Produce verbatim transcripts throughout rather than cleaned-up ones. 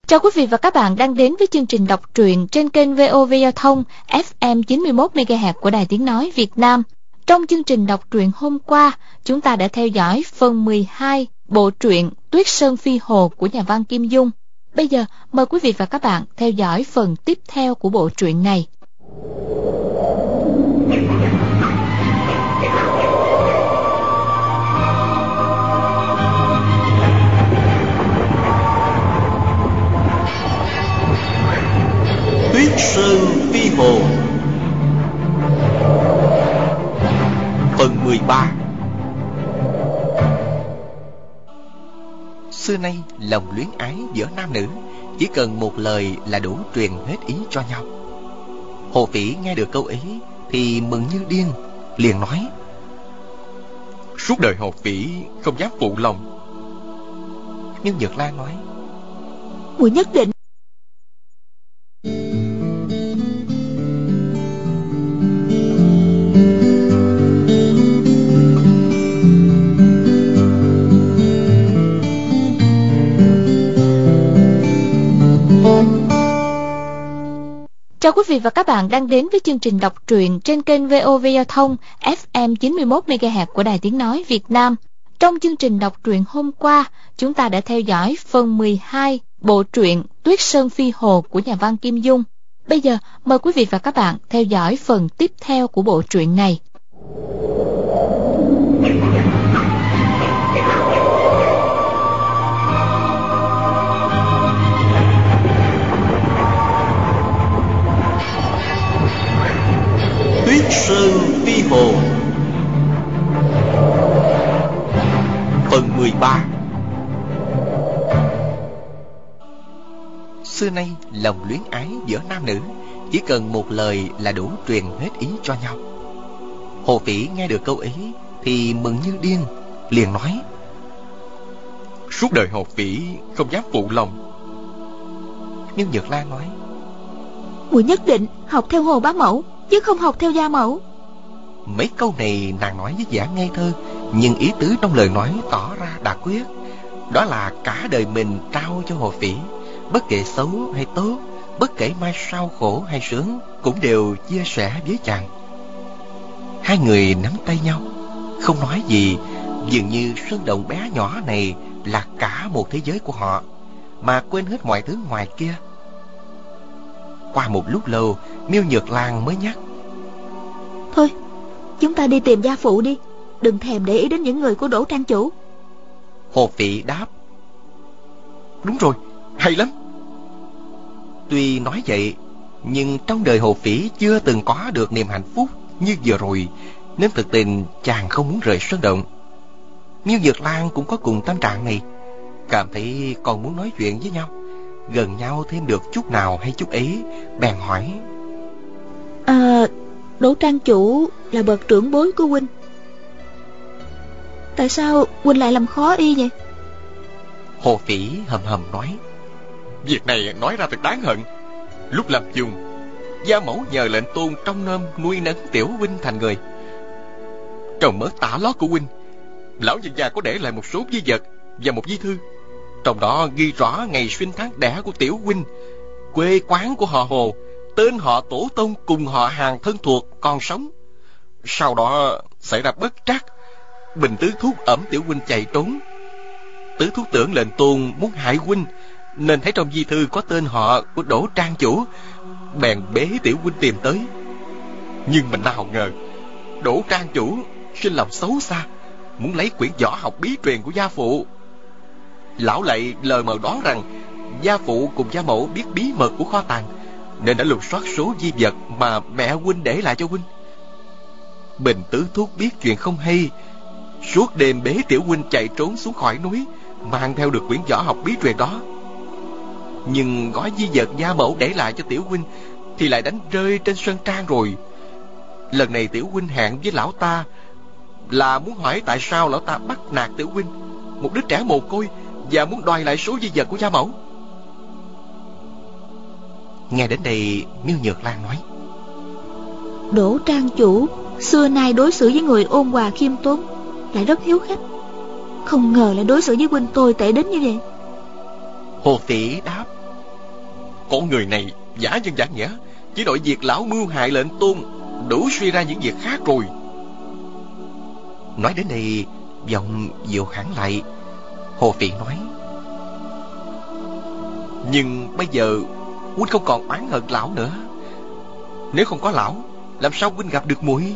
Chào quý vị và các bạn đang đến với chương trình đọc truyện trên kênh vê o vê Giao thông ép em chín mươi mốt mê ga héc của Đài Tiếng Nói Việt Nam. Trong chương trình đọc truyện hôm qua, chúng ta đã theo dõi phần mười hai bộ truyện Tuyết Sơn Phi Hồ của nhà văn Kim Dung. Bây giờ, mời quý vị và các bạn theo dõi phần tiếp theo của bộ truyện này. Tuyết Sơn Phi Hồ phần mười ba. Xưa nay lòng luyến ái giữa nam nữ chỉ cần một lời là đủ truyền hết ý cho nhau. Hồ Phỉ nghe được câu ấy thì mừng như điên, liền nói: suốt đời Hồ Phỉ không dám phụ lòng. Nhưng Nhược Lan nói: muội nhất định. Chào quý vị và các bạn đang đến với chương trình đọc truyện trên kênh vê o vê Giao thông ép em chín mươi mốt mê ga héc của Đài Tiếng Nói Việt Nam. Trong chương trình đọc truyện hôm qua, chúng ta đã theo dõi phần mười hai bộ truyện Tuyết Sơn Phi Hồ của nhà văn Kim Dung. Bây giờ, mời quý vị và các bạn theo dõi phần tiếp theo của bộ truyện này. Tuyết Sơn Phi Hồ phần mười ba. Xưa nay lòng luyến ái giữa nam nữ chỉ cần một lời là đủ truyền hết ý cho nhau. Hồ Phỉ nghe được câu ấy thì mừng như điên, liền nói: suốt đời Hồ Phỉ không dám phụ lòng. Nhưng Nhược Lan nói: muội nhất định học theo Hồ bá mẫu, chứ không học theo gia mẫu. Mấy câu này nàng nói với vẻ ngây thơ, nhưng ý tứ trong lời nói tỏ ra đã quyết. Đó là cả đời mình trao cho Hồ Phỉ, bất kể xấu hay tốt, bất kể mai sau khổ hay sướng, cũng đều chia sẻ với chàng. Hai người nắm tay nhau, không nói gì, dường như sơn động bé nhỏ này là cả một thế giới của họ, mà quên hết mọi thứ ngoài kia. Qua một lúc lâu, Miêu Nhược Lan mới nhắc: thôi, chúng ta đi tìm gia phụ đi, đừng thèm để ý đến những người của Đỗ Trang chủ. Hồ Phỉ đáp: đúng rồi, hay lắm. Tuy nói vậy, nhưng trong đời Hồ Phỉ chưa từng có được niềm hạnh phúc như vừa rồi, nên thực tình chàng không muốn rời sơn động. Miêu Nhược Lan cũng có cùng tâm trạng này, cảm thấy còn muốn nói chuyện với nhau, gần nhau thêm được chút nào hay chút ấy, bèn hỏi: À, Đỗ Trang chủ là bậc trưởng bối của huynh, tại sao huynh lại làm khó y vậy? Hồ Phỉ hầm hầm nói: việc này nói ra thật đáng hận. Lúc làm chung, gia mẫu nhờ lệnh tôn trong nom nuôi nấng tiểu huynh thành người. Trong mớ tả lót của huynh, lão nhân gia có để lại một số di vật và một di thư, trong đó ghi rõ ngày sinh tháng đẻ của tiểu huynh, quê quán của họ Hồ, tên họ tổ tông cùng họ hàng thân thuộc còn sống. Sau đó xảy ra bất trắc, Bình Tứ Thúc ẵm tiểu huynh chạy trốn. Tứ Thúc tưởng lệnh tôn muốn hại huynh, nên thấy trong di thư có tên họ của Đỗ Trang chủ, bèn bế tiểu huynh tìm tới. Nhưng mà nào ngờ Đỗ Trang chủ sinh lòng xấu xa, muốn lấy quyển võ học bí truyền của gia phụ. Lão lại lờ mờ đoán rằng gia phụ cùng gia mẫu biết bí mật của kho tàng, nên đã lục soát số di vật mà mẹ huynh để lại cho huynh. Bình Tứ Thúc biết chuyện không hay, suốt đêm bế tiểu huynh chạy trốn xuống khỏi núi, mang theo được quyển võ học bí truyền đó. Nhưng gói di vật gia mẫu để lại cho tiểu huynh thì lại đánh rơi trên sơn trang rồi. Lần này tiểu huynh hẹn với lão ta là muốn hỏi tại sao lão ta bắt nạt tiểu huynh, một đứa trẻ mồ côi, và muốn đòi lại số di vật của gia mẫu. Nghe đến đây, Miêu Nhược Lan nói: Đỗ Trang chủ xưa nay đối xử với người ôn hòa khiêm tốn, lại rất hiếu khách, không ngờ lại đối xử với huynh tồi tệ đến như vậy. Hồ Phỉ đáp: Con người này giả nhân giả nghĩa, chỉ đội việc lão mưu hại lệnh tôn, đủ suy ra những việc khác rồi. Nói đến đây, giọng dịu hẳn lại. Hồ Phỉ nói: Nhưng bây giờ huynh không còn oán hận lão nữa. Nếu không có lão, làm sao huynh gặp được muội?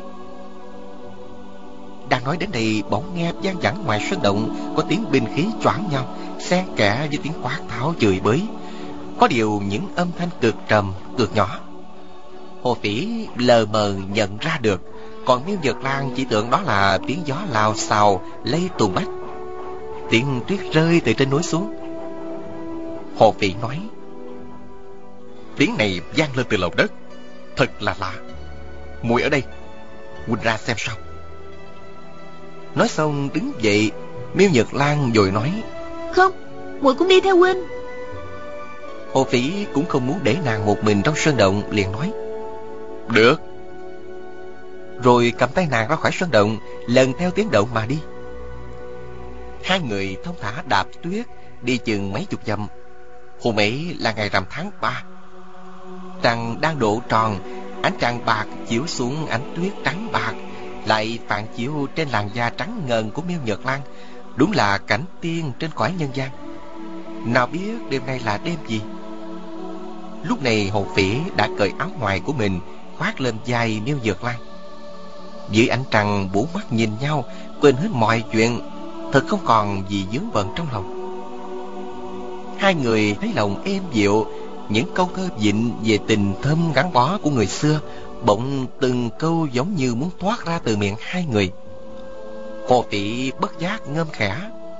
Đang nói đến đây, bỗng nghe vang vẳng ngoài sân động có tiếng binh khí choảng nhau, xen kẽ với tiếng quát tháo chửi bới. Có điều những âm thanh cực trầm, cực nhỏ. Hồ Phỉ lờ mờ nhận ra được, còn Miêu Nhật Lang chỉ tưởng đó là tiếng gió lao xào lay tùng bách, tiếng tuyết rơi từ trên núi xuống. Hồ Phỉ nói: Tiếng này vang lên từ lòng đất, thật là lạ. Muội ở đây, huynh ra xem sao. Nói xong đứng dậy, Miêu Nhật Lang vội nói: Không, muội cũng đi theo huynh. Hồ Phỉ cũng không muốn để nàng một mình trong sơn động, liền nói: Được. Rồi cầm tay nàng ra khỏi sơn động, lần theo tiếng động mà đi. Hai người thông thả đạp tuyết, đi chừng mấy chục dặm. Hôm ấy là ngày rằm tháng ba. Trăng đang độ tròn, ánh trăng bạc chiếu xuống ánh tuyết trắng bạc, lại phản chiếu trên làn da trắng ngần của Miêu Nhật Lang. Đúng là cảnh tiên trên cõi nhân gian. Nào biết đêm nay là đêm gì. Lúc này Hồ Phỉ đã cởi áo ngoài của mình, khoác lên vai Miêu Nhật Lang. Dưới ánh trăng bốn mắt nhìn nhau, quên hết mọi chuyện, thật không còn gì vướng bận trong lòng. Hai người thấy lòng êm dịu. Những câu thơ vịnh về tình thâm gắn bó của người xưa bỗng từng câu giống như muốn thoát ra từ miệng hai người. Hồ Phỉ bất giác ngâm khẽ: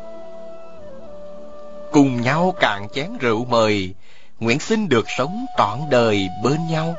Cùng nhau cạn chén rượu mời, nguyện xin được sống trọn đời bên nhau.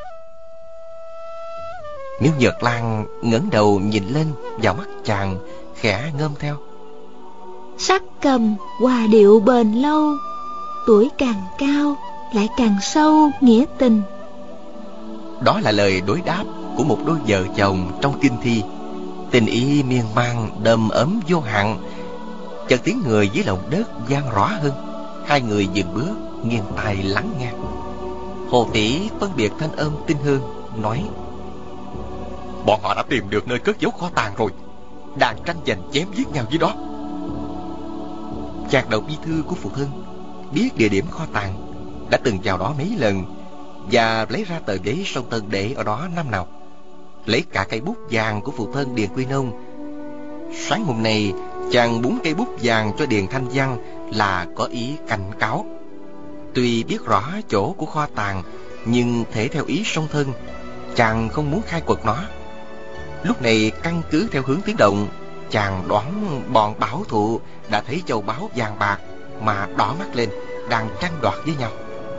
Miêu Nhật Lang ngẩng đầu nhìn lên vào mắt chàng, khẽ ngâm theo: Sắc cầm hòa điệu bền lâu, tuổi càng cao lại càng sâu nghĩa tình. Đó là lời đối đáp của một đôi vợ chồng trong kinh thi. Tình ý miên man đầm ấm vô hạn. Chợt tiếng người dưới lòng đất vang rõ hơn. Hai người dừng bước, nghiêng tai lắng nghe. Hồ Phỉ phân biệt thanh âm tinh hơn, nói: Bọn họ đã tìm được nơi cất giấu kho tàng rồi, đang tranh giành chém giết nhau dưới đó. Chàng đọc bi thư của phụ thân, biết địa điểm kho tàng, đã từng vào đó mấy lần và lấy ra tờ giấy sông Tân để ở đó năm nào. Lấy cả cây bút vàng của phụ thân Điền Quy Nông. Sáng hôm nay chàng búng cây bút vàng cho Điền Thanh Văn là có ý cảnh cáo. Tuy biết rõ chỗ của kho tàng, nhưng thể theo ý song thân, chàng không muốn khai quật nó. Lúc này căn cứ theo hướng tiến động, chàng đoán bọn bảo thụ đã thấy châu báu vàng bạc mà đỏ mắt lên, đang tranh đoạt với nhau.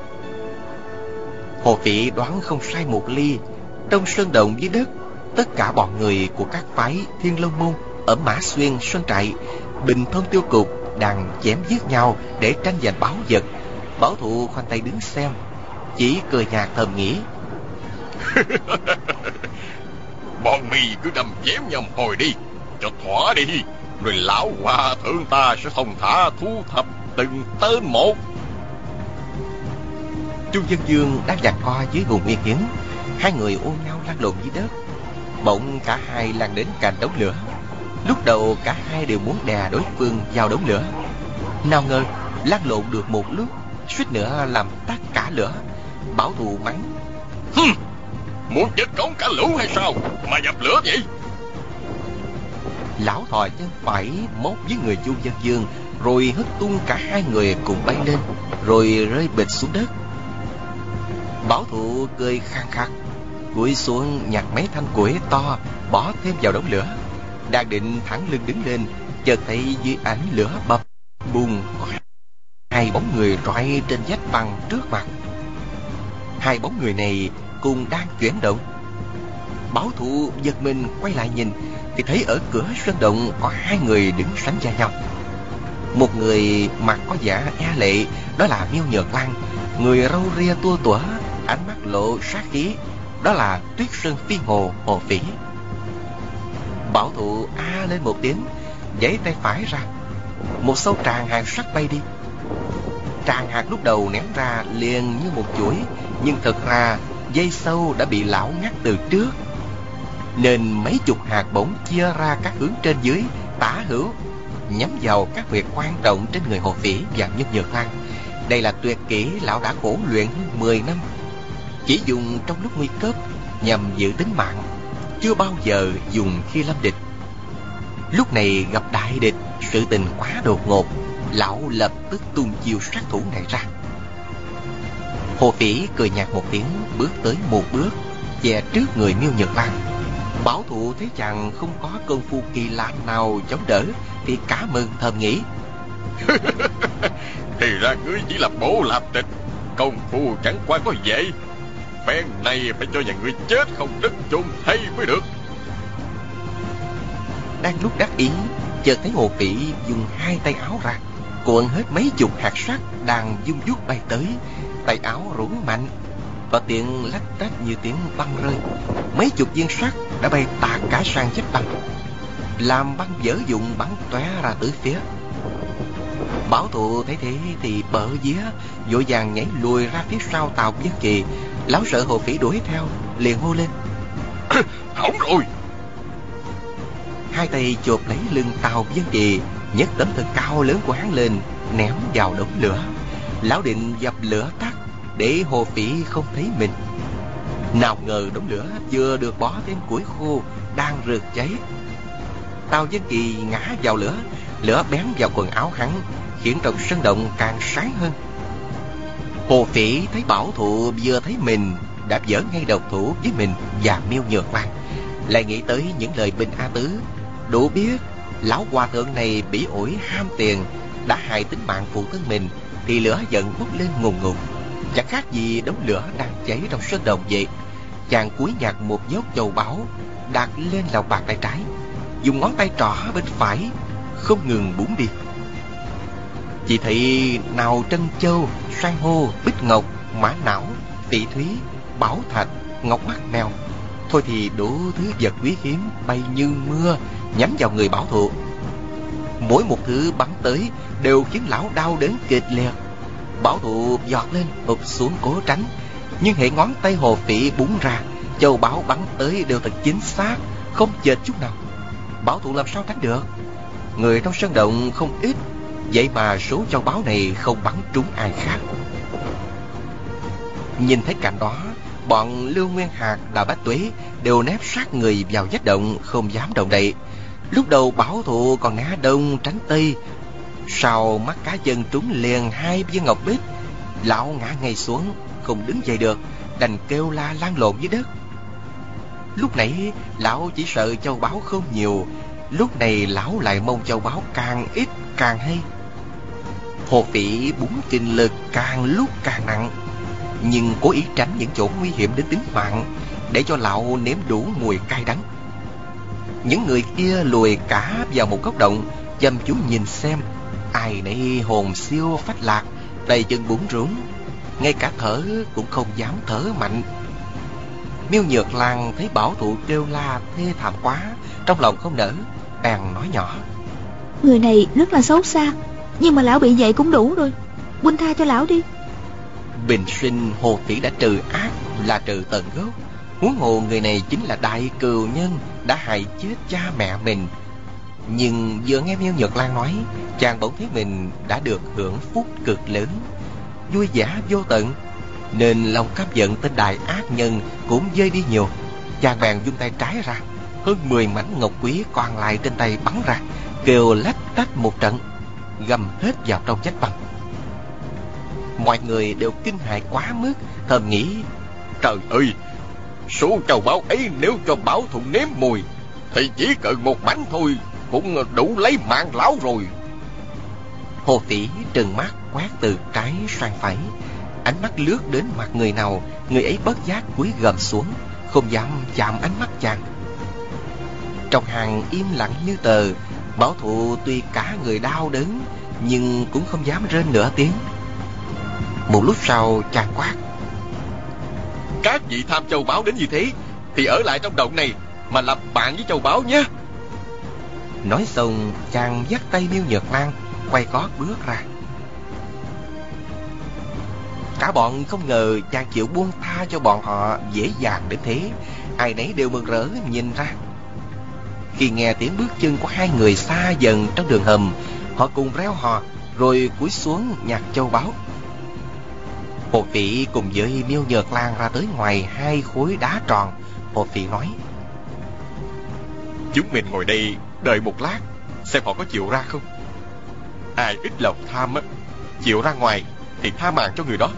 Hồ Phỉ đoán không sai một ly. Trong sơn động dưới đất, tất cả bọn người của các phái Thiên Long Môn ở Mã Xuyên, Sơn Trại, Bình Thông Tiêu Cục đang chém giết nhau để tranh giành báu vật. Bảo thụ khoanh tay đứng xem, chỉ cười nhạt thầm nghĩ: Bọn mì cứ đâm chém nhau hồi đi, cho thỏa đi, rồi lão hòa thượng ta sẽ thông thả thu thập từng tên một. Chu Dân Dương đang giằng co dưới vùng nguyên hiến. Hai người ôm nhau lăn lộn dưới đất. Bỗng cả hai lăn đến cạnh đống lửa. Lúc đầu cả hai đều muốn đè đối phương vào đống lửa. Nào ngờ lăn lộn được một lúc, suýt nữa làm tắt cả lửa. Bảo thù mắng: Hừm, muốn chết cống cả lũ hay sao mà dập lửa vậy? Lão thò chân phải móc với người Chu Dân Dương, rồi hất tung cả hai người cùng bay lên, rồi rơi bịch xuống đất. Bảo thụ cười khang khắc, cúi xuống nhặt mấy thanh củi to bỏ thêm vào đống lửa. Đang định thẳng lưng đứng lên, chợt thấy dưới ánh lửa bập bùng có hai bóng người rọi trên vách băng trước mặt. Hai bóng người này cùng đang chuyển động. Bảo thụ giật mình quay lại nhìn, thì thấy ở cửa sơn động có hai người đứng sánh vai nhau. Một người mặt có vẻ e lệ, đó là Miêu Nhật Lang. Người râu ria tua tủa, ánh mắt lộ sát khí, đó là Tuyết Sơn Phi Hồ Hồ Phỉ. Bảo thụ a lên một tiếng, giãy tay phải ra, một sâu tràng hàng sắt bay đi. Tràng hạt lúc đầu ném ra liền như một chuỗi, nhưng thật ra dây sâu đã bị lão ngắt từ trước, nên mấy chục hạt bỗng chia ra các hướng trên dưới, tả hữu, nhắm vào các huyệt quan trọng trên người Hồ Phỉ và Nhân Nhược Lan. Đây là tuyệt kỹ lão đã khổ luyện hơn mười năm, chỉ dùng trong lúc nguy cấp nhằm giữ tính mạng, chưa bao giờ dùng khi lâm địch. Lúc này gặp đại địch, sự tình quá đột ngột, lão lập tức tung chiêu sát thủ này ra. Hồ Phỉ cười nhạt một tiếng, bước tới một bước, che trước người Miêu Nhược Lan. Bảo thủ thấy chàng không có công phu kỳ lạ nào chống đỡ, thì cả mừng thầm nghĩ: thì ra ngươi chỉ là bổ làm tịch, công phu chẳng qua có vậy. Phen này phải cho nhà ngươi chết không đất chôn thay mới được. Đang lúc đắc ý, chợt thấy Hồ Phỉ dùng hai tay áo ra, cuộn hết mấy chục hạt sắt đang vung vút bay tới. Tay áo rủi mạnh, có tiếng lách tách như tiếng băng rơi. Mấy chục viên sắt đã bay tạt cả sang vách băng, làm băng vỡ vụn bắn tóe ra tứ phía. Bảo Thụ thấy thế thì bợ vía, vội vàng nhảy lùi ra phía sau Tào Vân Kỳ. Lão sợ Hồ Phỉ đuổi theo, liền hô lên: hỏng rồi! Hai tay chộp lấy lưng Tào Vân Kỳ, nhấc tấm thân cao lớn của hắn lên, ném vào đống lửa. Lão định dập lửa tắt để Hồ Phỉ không thấy mình. Nào ngờ đống lửa vừa được bỏ thêm củi khô đang rực cháy. Tào Vân Kỳ ngã vào lửa, lửa bén vào quần áo hắn, khiến trong sân động càng sáng hơn. Hồ Phỉ thấy Bảo Thụ vừa thấy mình đã dở ngay độc thủ với mình và Miêu Nhược Lan, lại nghĩ tới những lời Bình A Tứ, đủ biết lão hòa thượng này bỉ ổi ham tiền, đã hại tính mạng phụ thân mình, thì lửa giận bốc lên ngùn ngụt, chẳng khác gì đống lửa đang cháy trong sân động vậy. Chàng cúi nhặt một nhốt châu báu đặt lên lòng bàn tay trái, dùng ngón tay trỏ bên phải không ngừng búng đi. Chỉ thấy nào trân châu, san hô, bích ngọc, mã não, phỉ thúy, bảo thạch, ngọc mắt mèo, thôi thì đủ thứ vật quý hiếm bay như mưa nhắm vào người Bảo Thụ. Mỗi một thứ bắn tới đều khiến lão đau đớn kịch liệt. Bảo Thụ giọt lên ụp xuống cố tránh, nhưng hệ ngón tay Hồ Phỉ búng ra, châu báu bắn tới đều thật chính xác, không chệch chút nào. Bảo Thụ làm sao tránh được? Người trong sân động không ít, vậy mà số châu báu này không bắn trúng ai khác. Nhìn thấy cảnh đó, bọn Lưu Nguyên Hạc, Đào Bách Tuế đều nép sát người vào vách động, không dám động đậy. Lúc đầu Bảo Thụ còn né đông tránh tây, sau mắt cá chân trúng liền hai viên ngọc bích, lão ngã ngay xuống, không đứng dậy được, đành kêu la lăn lộn dưới đất. Lúc nãy lão chỉ sợ châu báu không nhiều, lúc này lão lại mong châu báu càng ít càng hay. Hồ Phỉ búng kinh lực càng lúc càng nặng, nhưng cố ý tránh những chỗ nguy hiểm đến tính mạng, để cho lão nếm đủ mùi cay đắng. Những người kia lùi cả vào một góc động, chăm chú nhìn xem. Ai nấy hồn siêu phách lạc, tay chân bủn rủn, ngay cả thở cũng không dám thở mạnh. Miêu Nhược Lan thấy Bảo Thụ kêu la thê thảm quá, trong lòng không nỡ, bèn nói nhỏ: người này rất là xấu xa, nhưng mà lão bị vậy cũng đủ rồi, huynh tha cho lão đi. Bình sinh Hồ Phỉ đã trừ ác là trừ tận gốc, huống hồ người này chính là đại cừu nhân đã hại chết cha mẹ mình. Nhưng vừa nghe Miêu Nhược Lan nói, chàng bỗng thấy mình đã được hưởng phúc cực lớn, vui vẻ vô tận, nên lòng căm giận tên đại ác nhân cũng vơi đi nhiều. Chàng bèn vung tay trái ra, hơn mười mảnh ngọc quý còn lại trên tay bắn ra, kêu lách tách một trận, găm hết vào trong vách băng. Mọi người đều kinh hãi quá mức, thầm nghĩ: trời ơi, số châu báu ấy nếu cho Bảo Thụ nếm mùi thì chỉ cần một mảnh thôi cũng đủ lấy mạng lão rồi. Hồ Phỉ trừng mắt quét từ trái sang phải, ánh mắt lướt đến mặt người nào, người ấy bất giác cúi gầm xuống, không dám chạm ánh mắt chàng. Trong hàng im lặng như tờ, Bảo Thụ tuy cả người đau đớn nhưng cũng không dám rên nửa tiếng. Một lúc sau chàng quát: các vị tham châu báu đến như thế thì ở lại trong động này mà làm bạn với châu báu nhé. Nói xong chàng dắt tay Miêu Nhược Lan quay gót bước ra. Cả bọn không ngờ chàng chịu buông tha cho bọn họ dễ dàng đến thế. Ai nấy đều mừng rỡ nhìn ra. Khi nghe tiếng bước chân của hai người xa dần trong đường hầm, họ cùng reo hò rồi cúi xuống nhặt châu báu. Hồ Phỉ cùng với Miêu Nhược Lan ra tới ngoài hai khối đá tròn. Hồ Phỉ nói: chúng mình ngồi đây đợi một lát, xem họ có chịu ra không. Ai ít lòng tham á, chịu ra ngoài thì tha mạng cho người đó.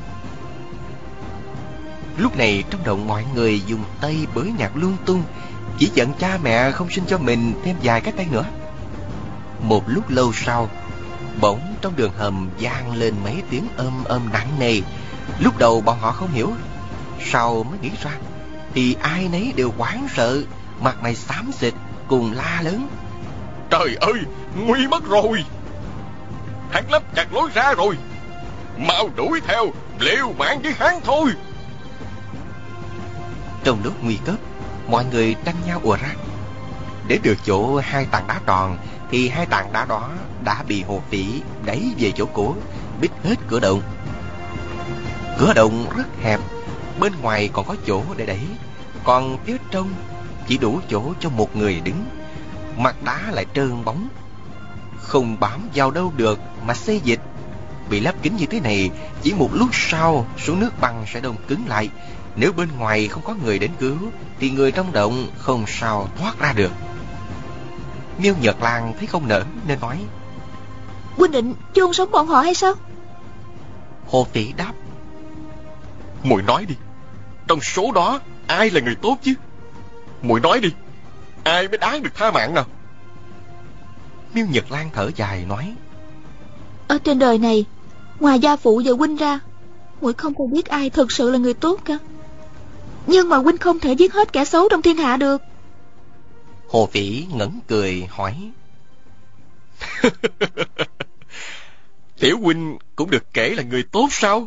Lúc này trong động mọi người dùng tay bới nhặt lung tung, chỉ giận cha mẹ không sinh cho mình thêm vài cái tay nữa. Một lúc lâu sau, bỗng trong đường hầm vang lên mấy tiếng ôm ôm nặng nề. Lúc đầu bọn họ không hiểu, sau mới nghĩ ra, thì ai nấy đều hoảng sợ, mặt mày xám xịt, cùng la lớn: trời ơi, nguy mất rồi! Hắn lấp chặt lối ra rồi, mau đuổi theo, liều mạng với hắn thôi. Trong lúc nguy cấp, mọi người tranh nhau ùa ra. Đến được chỗ hai tảng đá tròn thì hai tảng đá đó đã bị Hồ Phỉ đẩy về chỗ cũ, bít hết cửa động. Cửa động rất hẹp, bên ngoài còn có chỗ để đẩy, còn phía trong chỉ đủ chỗ cho một người đứng. Mặt đá lại trơn bóng, không bám vào đâu được mà xê dịch. Bị lấp kín như thế này, chỉ một lúc sau số nước băng sẽ đông cứng lại. Nếu bên ngoài không có người đến cứu thì người trong động không sao thoát ra được. Miêu Nhược Lan thấy không nỡ nên nói: huynh định chôn sống bọn họ hay sao? Hồ Phỉ đáp: muội nói đi, trong số đó ai là người tốt chứ? Muội nói đi, ai mới đáng được tha mạng nào? Miêu Nhược Lan thở dài nói: ở trên đời này, ngoài gia phụ và huynh ra, muội không còn biết ai thực sự là người tốt cả. Nhưng mà huynh không thể giết hết kẻ xấu trong thiên hạ được. Hồ Phỉ ngẩng cười hỏi: tiểu huynh cũng được kể là người tốt sao?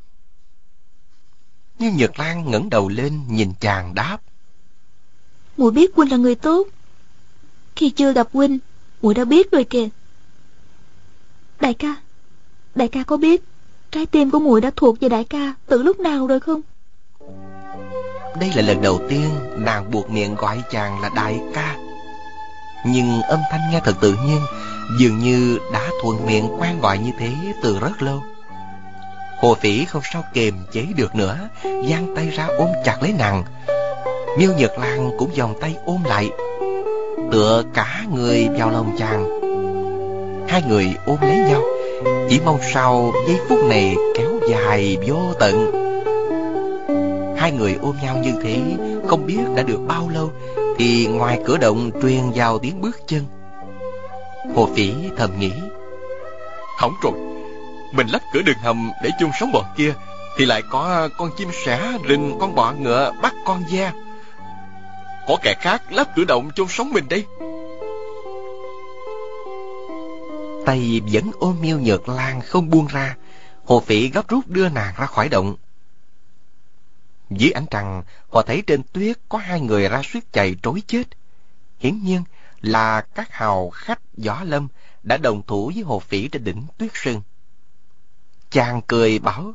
Nhưng Nhược Lan ngẩng đầu lên nhìn chàng đáp: muội biết huynh là người tốt. Khi chưa gặp huynh, muội đã biết rồi kìa. Đại ca, đại ca có biết trái tim của muội đã thuộc về đại ca từ lúc nào rồi không? Đây là lần đầu tiên nàng buộc miệng gọi chàng là đại ca, nhưng âm thanh nghe thật tự nhiên, dường như đã thuận miệng quen gọi như thế từ rất lâu. Hồ Phỉ không sao kềm chế được nữa, giang tay ra ôm chặt lấy nàng. Miêu Nhược Lan cũng vòng tay ôm lại, tựa cả người vào lòng chàng. Hai người ôm lấy nhau, chỉ mong sao giây phút này kéo dài vô tận. Hai người ôm nhau như thế không biết đã được bao lâu, thì ngoài cửa động truyền vào tiếng bước chân. Hồ Phỉ thầm nghĩ: hỏng rồi, mình lấp cửa đường hầm để chôn sống bọn kia, thì lại có con chim sẻ rình con bọ ngựa bắt con ve. Có kẻ khác lấp cửa động chôn sống mình đây. Tay vẫn ôm Miêu Nhược Lan không buông ra. Hồ Phỉ gấp rút đưa nàng ra khỏi động. Dưới ánh trăng, họ thấy trên tuyết có hai người ra suýt chạy trối chết. Hiển nhiên là các hào khách võ lâm đã đồng thủ với Hồ Phỉ trên đỉnh Tuyết Sơn. Chàng cười bảo: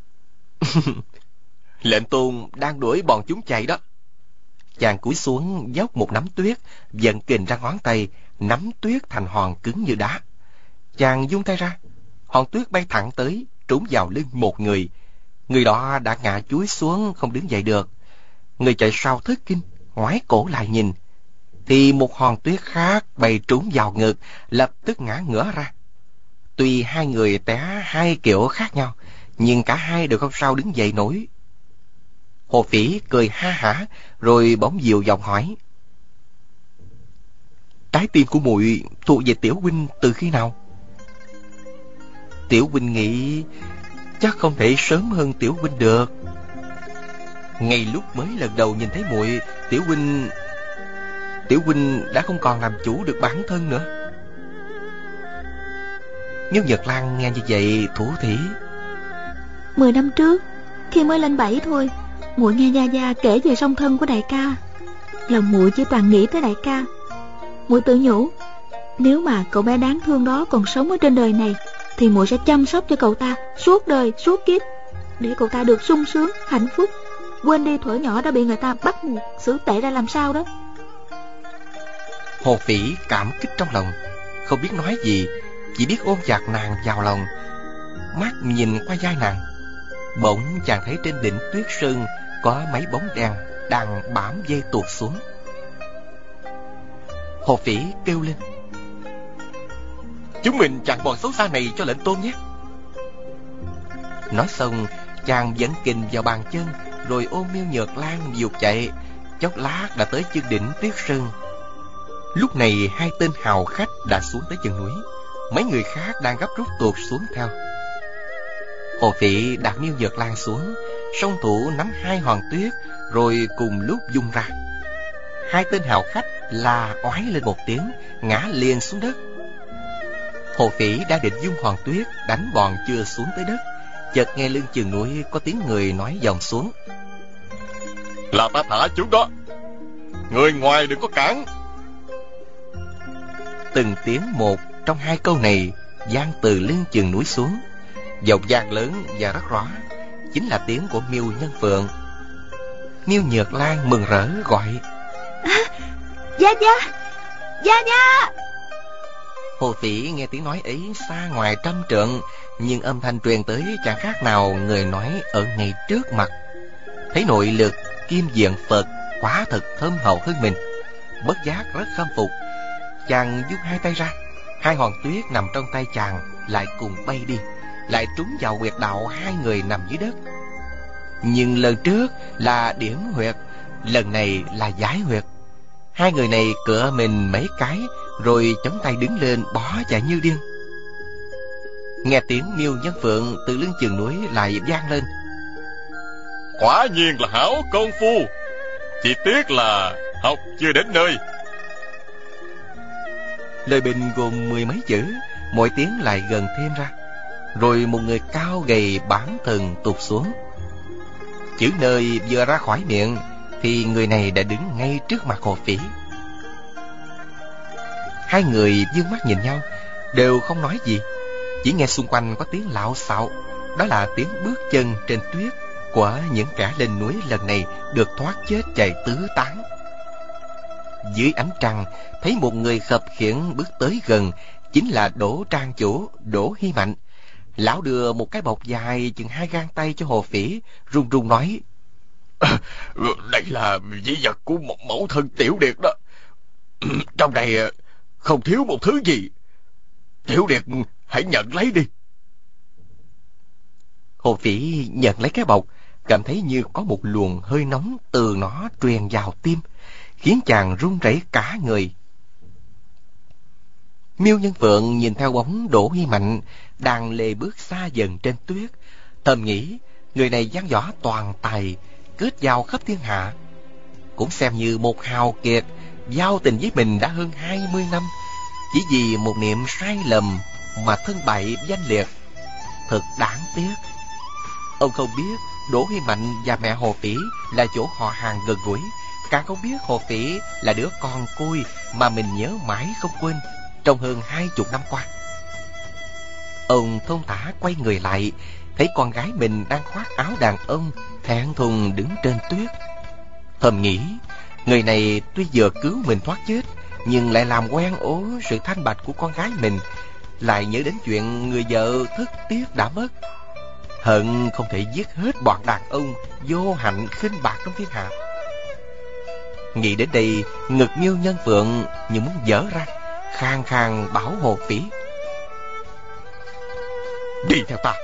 lệnh tôn đang đuổi bọn chúng chạy đó. Chàng cúi xuống dốc một nắm tuyết, vận kình ra ngón tay, nắm tuyết thành hòn cứng như đá. Chàng vung tay ra, hòn tuyết bay thẳng tới, trúng vào lưng một người. Người đó đã ngã chúi xuống không đứng dậy được. Người chạy sau thất kinh, ngoái cổ lại nhìn, thì một hòn tuyết khác bay trúng vào ngực, lập tức ngã ngửa ra. Tuy hai người té hai kiểu khác nhau, nhưng cả hai đều không sao đứng dậy nổi. Hồ Phỉ cười ha hả, rồi bỗng dịu giọng hỏi: trái tim của muội thuộc về tiểu huynh từ khi nào? Tiểu huynh nghĩ chắc không thể sớm hơn tiểu huynh được. Ngay lúc mới lần đầu nhìn thấy muội, tiểu huynh tiểu huynh đã không còn làm chủ được bản thân nữa. Miêu Nhược Lan nghe như vậy thủ thỉ: Mười năm trước, khi mới lên bảy thôi, muội nghe Gia Gia kể về song thân của đại ca. Lòng muội chỉ toàn nghĩ tới đại ca. Muội tự nhủ, nếu mà cậu bé đáng thương đó còn sống ở trên đời này, thì muội sẽ chăm sóc cho cậu ta suốt đời suốt kiếp, để cậu ta được sung sướng, hạnh phúc, quên đi thuở nhỏ đã bị người ta bắt buộc xử tệ ra làm sao đó. Hồ Phỉ cảm kích trong lòng, không biết nói gì, chỉ biết ôm chặt nàng vào lòng, mắt nhìn qua vai nàng. Bỗng chàng thấy trên đỉnh tuyết sơn có mấy bóng đèn đang bám dây tuột xuống. Hồ Phỉ kêu lên: "Chúng mình chặn bọn xấu xa này cho lệnh tôn nhé." Nói xong, chàng dẫn kình vào bàn chân, rồi ôm Miêu Nhược Lan vụt chạy, chốc lát đã tới chân đỉnh tuyết sơn. Lúc này hai tên hào khách đã xuống tới chân núi, mấy người khác đang gấp rút tuột xuống theo. Hồ Phỉ đặt Miêu Nhược Lan xuống, song thủ nắm hai hòn tuyết, rồi cùng lúc vung ra. Hai tên hào khách la oái lên một tiếng, ngã liền xuống đất. Hồ Phỉ đã định dung hòn tuyết đánh bọn chưa xuống tới đất, chợt nghe lưng chừng núi có tiếng người nói vọng xuống: "Là ta thả chúng đó, người ngoài đừng có cản." Từng tiếng một trong hai câu này vang từ lưng chừng núi xuống, giọng vang lớn và rất rõ, chính là tiếng của Miêu Nhân Phượng. Miêu Nhược Lan mừng rỡ gọi: à, Gia Gia, Gia Gia. Hồ Phỉ nghe tiếng nói ấy xa ngoài trăm trượng, nhưng âm thanh truyền tới chẳng khác nào người nói ở ngay trước mặt. Thấy nội lực kim diện Phật quả thật thơm hậu hơn mình, bất giác rất khâm phục. Chàng vung hai tay ra, hai hòn tuyết nằm trong tay chàng lại cùng bay đi, lại trúng vào huyệt đạo hai người nằm dưới đất. Nhưng lần trước là điểm huyệt, lần này là giải huyệt. Hai người này cựa mình mấy cái, rồi chống tay đứng lên bỏ chạy như điên. Nghe tiếng Miêu Nhân Phượng từ lưng chừng núi lại vang lên: "Quả nhiên là hảo công phu, chỉ tiếc là học chưa đến nơi." Lời bình gồm mười mấy chữ, mỗi tiếng lại gần thêm ra. Rồi một người cao gầy bán thần tụt xuống. Chữ nơi vừa ra khỏi miệng thì người này đã đứng ngay trước mặt Hồ Phỉ. Hai người dương mắt nhìn nhau, đều không nói gì. Chỉ nghe xung quanh có tiếng lạo xạo, đó là tiếng bước chân trên tuyết của những kẻ lên núi lần này được thoát chết chạy tứ tán. Dưới ánh trăng thấy một người khập khiễng bước tới gần, chính là Đỗ Trang chủ Đỗ Hy Mạnh. Lão đưa một cái bọc dài chừng hai gang tay cho Hồ Phỉ, run run nói: à, "Đây là di vật của một mẫu thân Tiểu Điệt đó. Trong này không thiếu một thứ gì. Tiểu Điệt hãy nhận lấy đi." Hồ Phỉ nhận lấy cái bọc, cảm thấy như có một luồng hơi nóng từ nó truyền vào tim, khiến chàng run rẩy cả người. Miêu Nhân Phượng nhìn theo bóng Đỗ Hy Mạnh đang lê bước xa dần trên tuyết, thầm nghĩ người này văn võ toàn tài, kết giao khắp thiên hạ, cũng xem như một hào kiệt, giao tình với mình đã hơn hai mươi năm, chỉ vì một niệm sai lầm mà thân bại danh liệt, thật đáng tiếc. Ông không biết Đỗ Hy Mạnh và mẹ Hồ Phỉ là chỗ họ hàng gần gũi, càng không biết Hồ Phỉ là đứa con côi mà mình nhớ mãi không quên trong hơn hai chục năm qua. Ông thôn thả quay người lại, thấy con gái mình đang khoác áo đàn ông, thẹn thùng đứng trên tuyết. Thầm nghĩ, người này tuy vừa cứu mình thoát chết, nhưng lại làm quen ố sự thanh bạch của con gái mình, lại nhớ đến chuyện người vợ thất tiếc đã mất. Hận không thể giết hết bọn đàn ông vô hạnh khinh bạc trong thiên hạ. Nghĩ đến đây, ngực Miêu Nhân Phượng như muốn vỡ ra, khang khang bảo Hồ Phỉ: "Đi theo ta."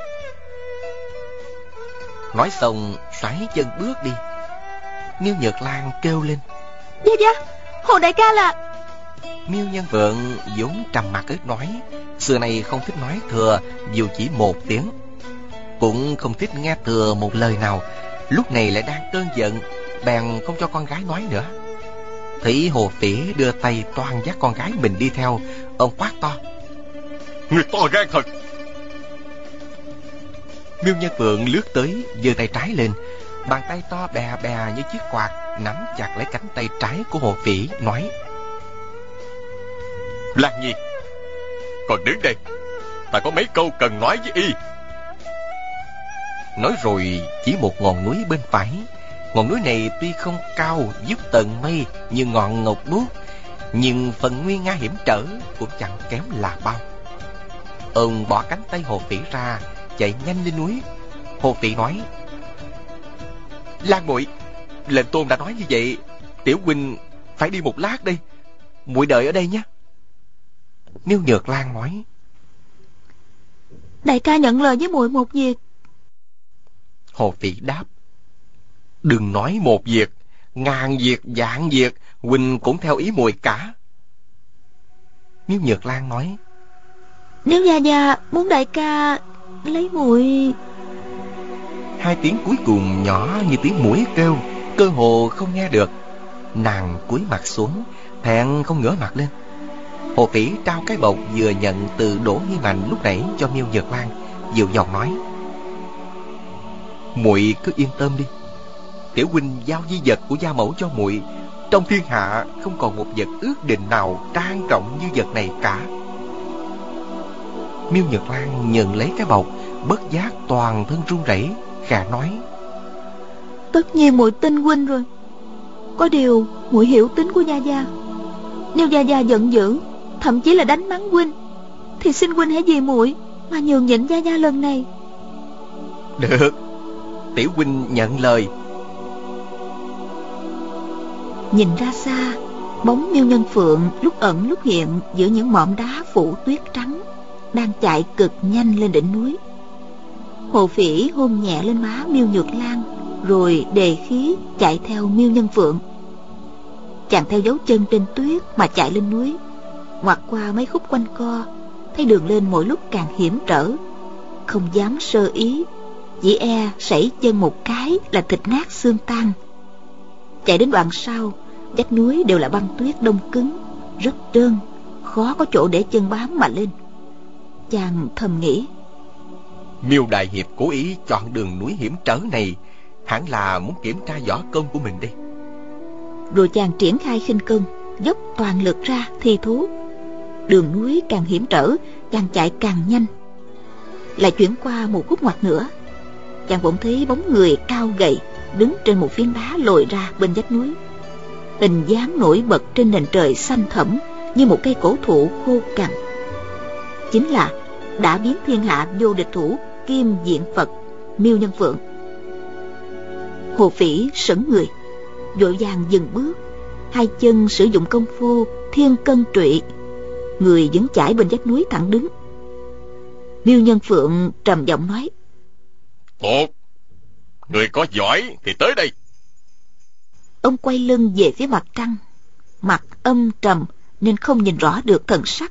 Nói xong xoáy chân bước đi. Miêu Nhược Lan kêu lên: "Gia Gia, Hồ đại ca là..." Miêu Nhân Phượng vốn trầm mặc ít nói, xưa nay không thích nói thừa dù chỉ một tiếng, cũng không thích nghe thừa một lời nào. Lúc này lại đang cơn giận, bèn không cho con gái nói nữa. Thấy Hồ Phỉ đưa tay toan dắt con gái mình đi theo, ông quát to: "Người to gan thật!" Miêu Nhân Phượng lướt tới, giơ tay trái lên, bàn tay to bè bè như chiếc quạt nắm chặt lấy cánh tay trái của Hồ Phỉ, nói: "Lan Nhi, còn đứng đây, ta có mấy câu cần nói với y." Nói rồi chỉ một ngọn núi bên phải. Ngọn núi này tuy không cao vút tận mây như ngọn ngọc bút, nhưng phần nguy nga hiểm trở cũng chẳng kém là bao. Ông bỏ cánh tay Hồ Phỉ ra, chạy nhanh lên núi. Hồ Phỉ nói: Lan muội, lệnh tôn đã nói như vậy, tiểu huynh phải đi một lát đây, muội đợi ở đây nhé. Miêu Nhược Lan nói: Đại ca nhận lời với muội một việc. Hồ Phỉ đáp: Đừng nói một việc, ngàn việc vạn việc, huynh cũng theo ý muội cả. Miêu Nhược Lan nói: Nếu gia gia muốn đại ca lấy muội. Hai tiếng cuối cùng nhỏ như tiếng muỗi kêu, cơ hồ không nghe được. Nàng cúi mặt xuống, thẹn không ngửa mặt lên. Hồ Phỉ trao cái bọc vừa nhận từ Đỗ Nghi Mạnh lúc nãy cho Miêu Nhược Lan, dịu dàng nói: Muội cứ yên tâm đi, tiểu huynh giao di vật của gia mẫu cho muội. Trong thiên hạ không còn một vật ước định nào trang trọng như vật này cả. Miêu Nhược Lan nhận lấy cái bọc, bất giác toàn thân run rẩy, khẽ nói: Tất nhiên muội tin huynh rồi. Có điều muội hiểu tính của gia gia. Nếu gia gia giận dữ, thậm chí là đánh mắng huynh, thì xin huynh hãy vì muội mà nhường nhịn gia gia lần này. Được, tiểu huynh nhận lời. Nhìn ra xa, bóng Miêu Nhân Phượng lúc ẩn lúc hiện giữa những mỏm đá phủ tuyết trắng, đang chạy cực nhanh lên đỉnh núi. Hồ Phỉ hôn nhẹ lên má Miêu Nhược Lan, rồi đề khí chạy theo Miêu Nhân Phượng. Chàng theo dấu chân trên tuyết mà chạy lên núi, ngoặt qua mấy khúc quanh co, thấy đường lên mỗi lúc càng hiểm trở, không dám sơ ý, chỉ e sẩy chân một cái là thịt nát xương tan. Chạy đến đoạn sau, vách núi đều là băng tuyết đông cứng, rất trơn, khó có chỗ để chân bám mà lên. Chàng thầm nghĩ: Miêu đại hiệp cố ý chọn đường núi hiểm trở này, hẳn là muốn kiểm tra võ công của mình đây. Rồi chàng triển khai khinh công, dốc toàn lực ra thi thố. Đường núi càng hiểm trở, chàng chạy càng nhanh. Lại chuyển qua một khúc ngoặt nữa, chàng bỗng thấy bóng người cao gầy đứng trên một phiến đá lồi ra bên vách núi. Hình dáng nổi bật trên nền trời xanh thẫm như một cây cổ thụ khô cằn. Chính là đã biến thiên hạ vô địch thủ Kim Diện Phật Miêu Nhân Phượng. Hồ Phỉ sững người, vội vàng dừng bước, hai chân sử dụng công phu thiên cân trụy, người vững chãi bên vách núi thẳng đứng. Miêu Nhân Phượng trầm giọng nói: Tốt, người có giỏi thì tới đây. Ông quay lưng về phía mặt trăng, mặt âm trầm nên không nhìn rõ được thần sắc.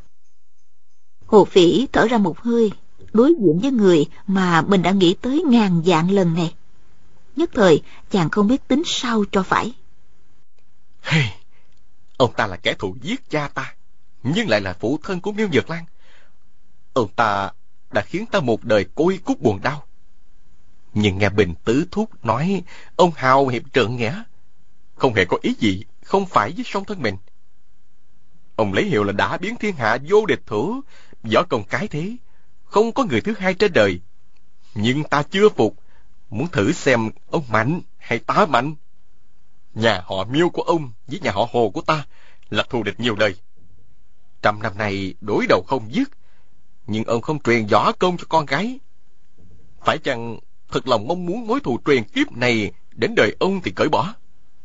Hồ Phỉ thở ra một hơi, đối diện với người mà mình đã nghĩ tới ngàn vạn lần này. Nhất thời chàng không biết tính sao cho phải. Hey, ông ta là kẻ thù giết cha ta, nhưng lại là phụ thân của Miêu Nhược Lan. Ông ta đã khiến ta một đời côi cút buồn đau. Nhưng nghe Bình Tứ Thúc nói ông hào hiệp trượng nghĩa, không hề có ý gì không phải với song thân mình. Ông lấy hiệu là đã biến thiên hạ vô địch thủ, võ công cái thế, không có người thứ hai trên đời. Nhưng ta chưa phục, muốn thử xem ông mạnh hay ta mạnh. Nhà họ Miêu của ông với nhà họ Hồ của ta là thù địch nhiều đời. Trăm năm nay đối đầu không dứt, nhưng ông không truyền võ công cho con gái. Phải chăng thật lòng mong muốn mối thù truyền kiếp này đến đời ông thì cởi bỏ?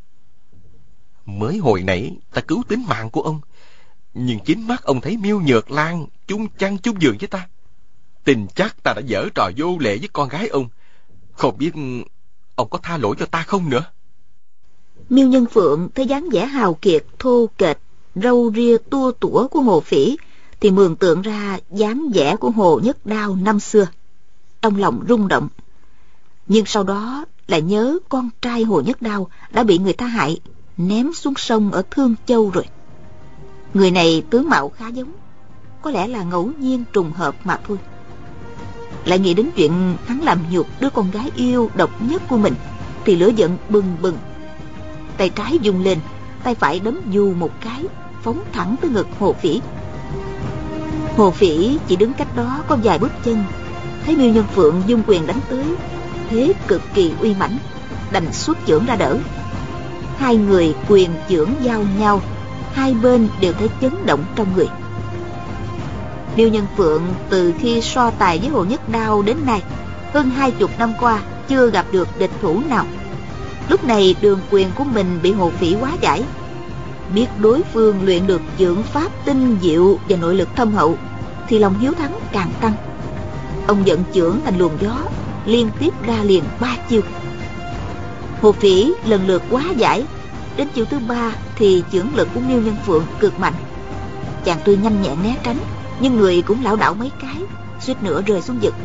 Mới hồi nãy ta cứu tính mạng của ông, nhưng chính mắt ông thấy Miêu Nhược Lan chung chăn chung giường với ta. Tình chắc ta đã giở trò vô lễ với con gái ông. Không biết ông có tha lỗi cho ta không nữa? Miêu Nhân Phượng thấy dáng vẻ hào kiệt thô kệch, râu ria tua tủa của Hồ Phỉ, thì mường tượng ra dáng vẻ của Hồ Nhất Đao năm xưa, trong lòng rung động. Nhưng sau đó lại nhớ con trai Hồ Nhất Đao đã bị người ta hại, ném xuống sông ở Thương Châu rồi. Người này tướng mạo khá giống, có lẽ là ngẫu nhiên trùng hợp mà thôi. Lại nghĩ đến chuyện hắn làm nhục đứa con gái yêu độc nhất của mình, thì lửa giận bừng bừng. Tay trái vung lên, tay phải đấm dù một cái, phóng thẳng tới ngực Hồ Phỉ. Hồ Phỉ chỉ đứng cách đó có vài bước chân, thấy Miêu Nhân Phượng vung quyền đánh tới, thế cực kỳ uy mãnh, đành xuất chưởng ra đỡ. Hai người quyền chưởng giao nhau, hai bên đều thấy chấn động trong người. Miêu Nhân Phượng từ khi so tài với Hồ Nhất Đao đến nay, hơn hai chục năm qua chưa gặp được địch thủ nào. Lúc này đường quyền của mình bị Hồ Phỉ hóa giải. Biết đối phương luyện được chưởng pháp tinh diệu và nội lực thâm hậu, thì lòng hiếu thắng càng tăng. Ông vận chưởng thành luồng gió, liên tiếp ra liền ba chiêu. Hồ Phỉ lần lượt hóa giải. Đến chiêu thứ ba thì chưởng lực của Miêu Nhân Phượng cực mạnh. Chàng tuy nhanh nhẹn né tránh, nhưng người cũng lảo đảo mấy cái, suýt nữa rơi xuống vực.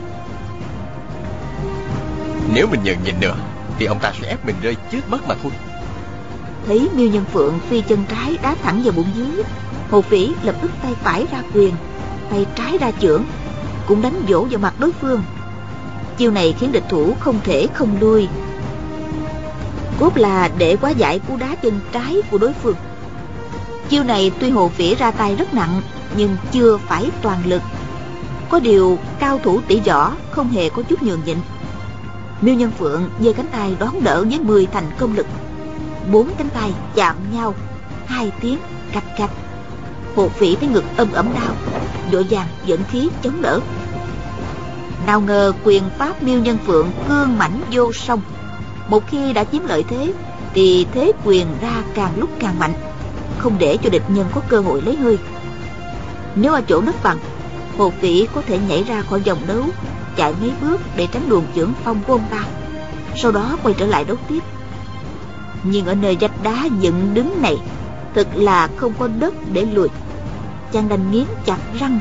Nếu mình nhường nhịn nữa thì ông ta sẽ ép mình rơi chết mất mà thôi. Thấy Miêu Nhân Phượng phi chân trái đá thẳng vào bụng dưới, Hồ Phỉ lập tức tay phải ra quyền, tay trái ra chưởng, cũng đánh vỗ vào mặt đối phương. Chiêu này khiến địch thủ không thể không lui, cốt là để hóa giải cú đá chân trái của đối phương. Chiêu này tuy Hồ Phỉ ra tay rất nặng, nhưng chưa phải toàn lực. Có điều cao thủ tỷ võ không hề có chút nhường nhịn. Miêu Nhân Phượng giơ cánh tay đón đỡ với mười thành công lực. Bốn cánh tay chạm nhau, hai tiếng cạch cạch. Hồ Phỉ thấy ngực âm ẩm đau, vội vàng dẫn khí chống đỡ. Nào ngờ quyền pháp Miêu Nhân Phượng cương mãnh vô song. Một khi đã chiếm lợi thế thì thế quyền ra càng lúc càng mạnh, không để cho địch nhân có cơ hội lấy hơi. Nếu ở chỗ đất bằng, Hồ Phỉ có thể nhảy ra khỏi vòng đấu, chạy mấy bước để tránh luồng chưởng phong của ông ta, sau đó quay trở lại đấu tiếp. Nhưng ở nơi vách đá dựng đứng này, thật là không có đất để lùi. Chàng đành nghiến chặt răng,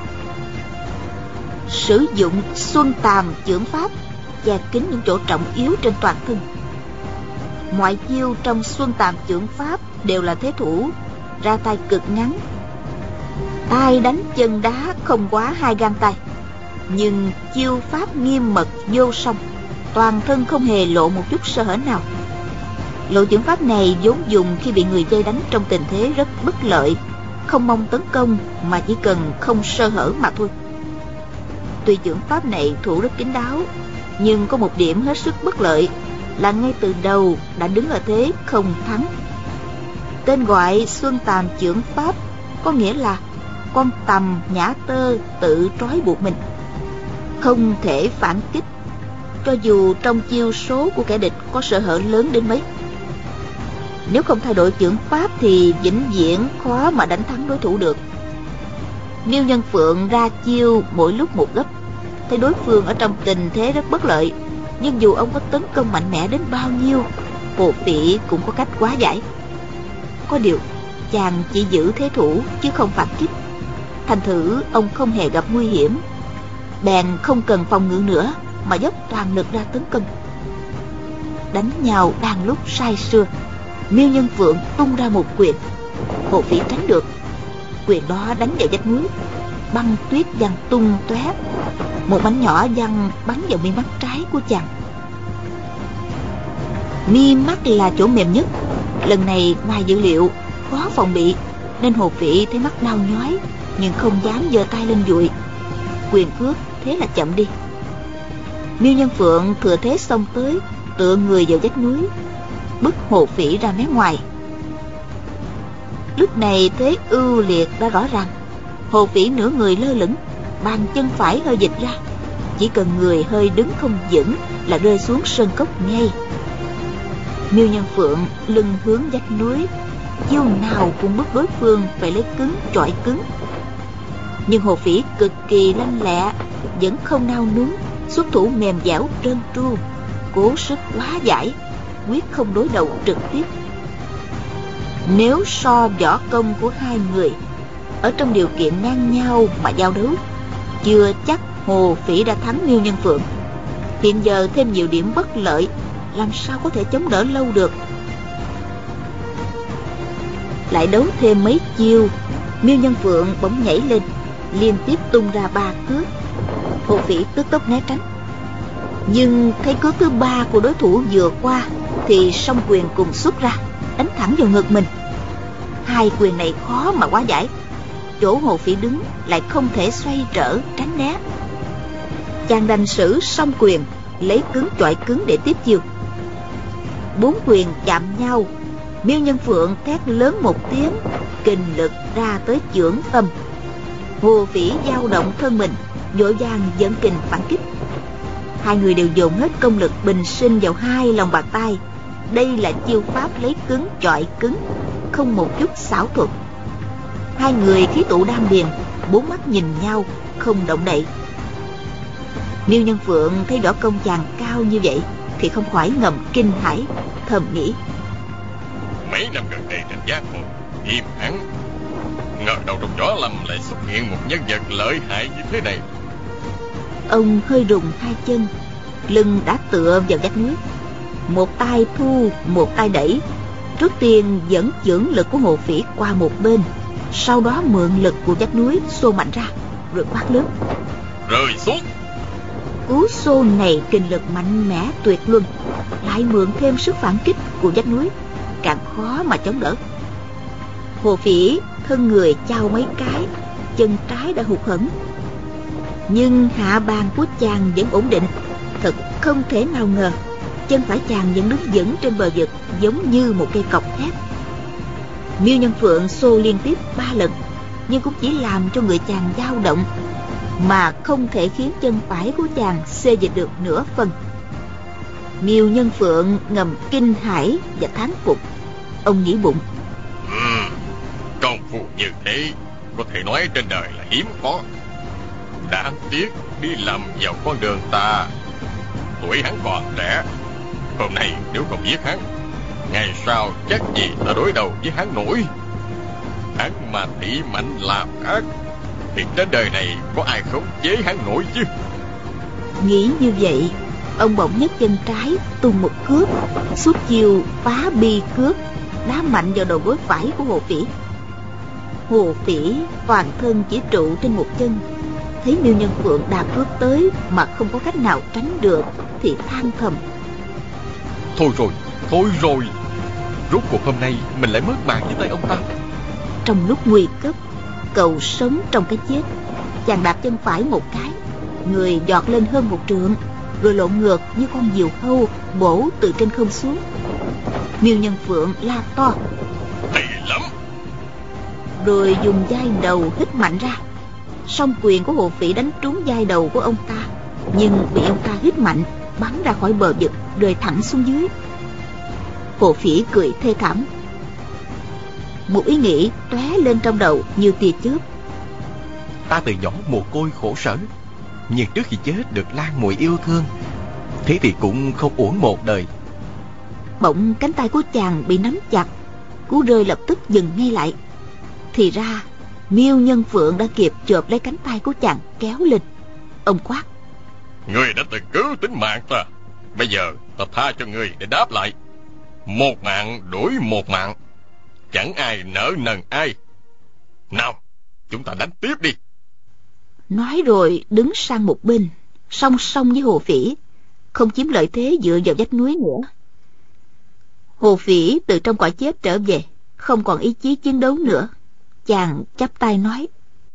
sử dụng Xuân Tàm chưởng pháp che kín những chỗ trọng yếu trên toàn thân. Mọi chiêu trong Xuân Tàm chưởng pháp đều là thế thủ, ra tay cực ngắn. Tay đánh chân đá không quá hai gang tay, nhưng chiêu pháp nghiêm mật vô song, toàn thân không hề lộ một chút sơ hở nào. Lộ chưởng pháp này vốn dùng khi bị người vây đánh trong tình thế rất bất lợi, không mong tấn công mà chỉ cần không sơ hở mà thôi. Tuy chưởng pháp này thủ rất kín đáo, nhưng có một điểm hết sức bất lợi là ngay từ đầu đã đứng ở thế không thắng. Tên gọi Xuân Tàm chưởng pháp có nghĩa là con tằm nhã tơ tự trói buộc mình, không thể phản kích, cho dù trong chiêu số của kẻ địch có sơ hở lớn đến mấy. Nếu không thay đổi chưởng pháp thì vĩnh viễn khó mà đánh thắng đối thủ được. Miêu Nhân Phượng ra chiêu mỗi lúc một gấp, thấy đối phương ở trong tình thế rất bất lợi, nhưng dù ông có tấn công mạnh mẽ đến bao nhiêu, Hồ Phỉ cũng có cách hóa giải. Có điều chàng chỉ giữ thế thủ chứ không phản kích, thành thử ông không hề gặp nguy hiểm, bèn không cần phòng ngự nữa mà dốc toàn lực ra tấn công. Đánh nhau đang lúc say sưa, Miêu Nhân Phượng tung ra một quyền, Hồ Phỉ tránh được. Quyền đó đánh vào vách núi, băng tuyết văng tung tóe, một mảnh nhỏ văng bắn vào mi mắt trái của chàng. Mi mắt là chỗ mềm nhất, lần này ngoài dự liệu khó phòng bị, nên Hồ Phỉ thấy mắt đau nhói, nhưng không dám giơ tay lên dụi. Quyền cước thế là chậm đi. Miêu Nhân Phượng thừa thế xông tới, tựa người vào vách núi, bức Hồ Phỉ ra mé ngoài. Lúc này thế ưu liệt đã rõ ràng. Hồ Phỉ nửa người lơ lửng, bàn chân phải hơi dịch ra, chỉ cần người hơi đứng không vững là rơi xuống sơn cốc ngay. Miêu Nhân Phượng lưng hướng vách núi, chiêu nào cũng bức đối phương phải lấy cứng chọi cứng. Nhưng Hồ Phỉ cực kỳ lanh lẹ, vẫn không nao núng, xuất thủ mềm dẻo trơn tru, cố sức hóa giải, quyết không đối đầu trực tiếp. Nếu so võ công của hai người ở trong điều kiện ngang nhau mà giao đấu, chưa chắc Hồ Phỉ đã thắng Miêu Nhân Phượng. Hiện giờ thêm nhiều điểm bất lợi, làm sao có thể chống đỡ lâu được. Lại đấu thêm mấy chiêu, Miêu Nhân Phượng bỗng nhảy lên, liên tiếp tung ra ba cước. Hồ Phỉ tức tốc né tránh, nhưng thấy cước thứ ba của đối thủ vừa qua thì song quyền cùng xuất ra, đánh thẳng vào ngực mình. Hai quyền này khó mà hóa giải, chỗ Hồ Phỉ đứng lại không thể xoay trở tránh né. Chàng đành sử song quyền lấy cứng chọi cứng để tiếp chiêu. Bốn quyền chạm nhau, Miêu Nhân Phượng thét lớn một tiếng, kình lực ra tới chưởng tâm. Hồ Phỉ dao động thân mình, vội vàng dẫn kình phản kích. Hai người đều dồn hết công lực bình sinh vào hai lòng bàn tay. Đây là chiêu pháp lấy cứng chọi cứng, không một chút xảo thuật. Hai người khí tụ đan điền, bốn mắt nhìn nhau, không động đậy. Miêu Nhân Phượng thấy võ công chàng cao như vậy thì không khỏi ngầm kinh hãi, thầm nghĩ: mấy năm gần đây trên giang hồ im ắng, ngờ đâu trong võ lâm lại xuất hiện một nhân vật lợi hại như thế này. Ông hơi rùng hai chân, lưng đã tựa vào vách núi, một tay thu, một tay đẩy. Trước tiên dẫn chưởng lực của Hồ Phỉ qua một bên, sau đó mượn lực của vách núi xô mạnh ra, rồi quát lớn: rơi xuống! Cú xô này kinh lực mạnh mẽ tuyệt luân, lại mượn thêm sức phản kích của vách núi, càng khó mà chống đỡ. Hồ Phỉ thân người chao mấy cái, chân trái đã hụt hẫng, nhưng hạ bàn của chàng vẫn ổn định. Thật không thể nào ngờ, chân phải chàng vẫn đứng vững trên bờ vực, giống như một cây cọc thép. Miêu Nhân Phượng xô liên tiếp ba lần, nhưng cũng chỉ làm cho người chàng dao động, mà không thể khiến chân phải của chàng xê dịch được nửa phần. Miêu Nhân Phượng ngầm kinh hãi và thán phục. Ông nghĩ bụng: ừ, công phu như thế có thể nói trên đời là hiếm có. Đáng tiếc đi lầm vào con đường ta. Tuổi hắn còn trẻ, hôm nay nếu không giết hắn, ngày sau chắc gì ta đối đầu với hắn nổi. Hắn mà thị mạnh làm ác thì trên đời này có ai khống chế hắn nổi chứ. Nghĩ như vậy, ông bỗng nhấc chân trái tung một cước, xuất chiêu phá bi cước, đá mạnh vào đầu gối phải của Hồ Phỉ. Hồ Phỉ toàn thân chỉ trụ trên một chân, thấy Miêu Nhân Phượng đạp cước tới mà không có cách nào tránh được thì than thầm: thôi rồi, thôi rồi, rốt cuộc hôm nay mình lại mất mạng với tay ông ta. Trong lúc nguy cấp, cầu sống trong cái chết, chàng đạp chân phải một cái, người giọt lên hơn một trượng, rồi lộn ngược như con diều hâu bổ từ trên không xuống. Miêu Nhân Phượng la to: hay lắm! Rồi dùng vai đầu hít mạnh ra. Song quyền của Hồ Phỉ đánh trúng vai đầu của ông ta, nhưng bị ông ta hít mạnh, bắn ra khỏi bờ vực, rơi thẳng xuống dưới. Hồ Phỉ cười thê thảm. Một ý nghĩ tóe lên trong đầu như tia chớp: ta từ nhỏ mồ côi khổ sở, nhưng trước khi chết được lan mùi yêu thương, thế thì cũng không uổng một đời. Bỗng cánh tay của chàng bị nắm chặt, cú rơi lập tức dừng ngay lại. Thì ra Miêu Nhân Phượng đã kịp chộp lấy cánh tay của chàng kéo lên. Ông quát: ngươi đã từng cứu tính mạng ta, bây giờ ta tha cho ngươi để đáp lại. Một mạng đổi một mạng, chẳng ai nợ nần ai. Nào, chúng ta đánh tiếp đi. Nói rồi đứng sang một bên, song song với Hồ Phỉ, không chiếm lợi thế dựa vào vách núi nữa. Hồ Phỉ từ trong cõi chết trở về, không còn ý chí chiến đấu nữa. Chàng chắp tay nói: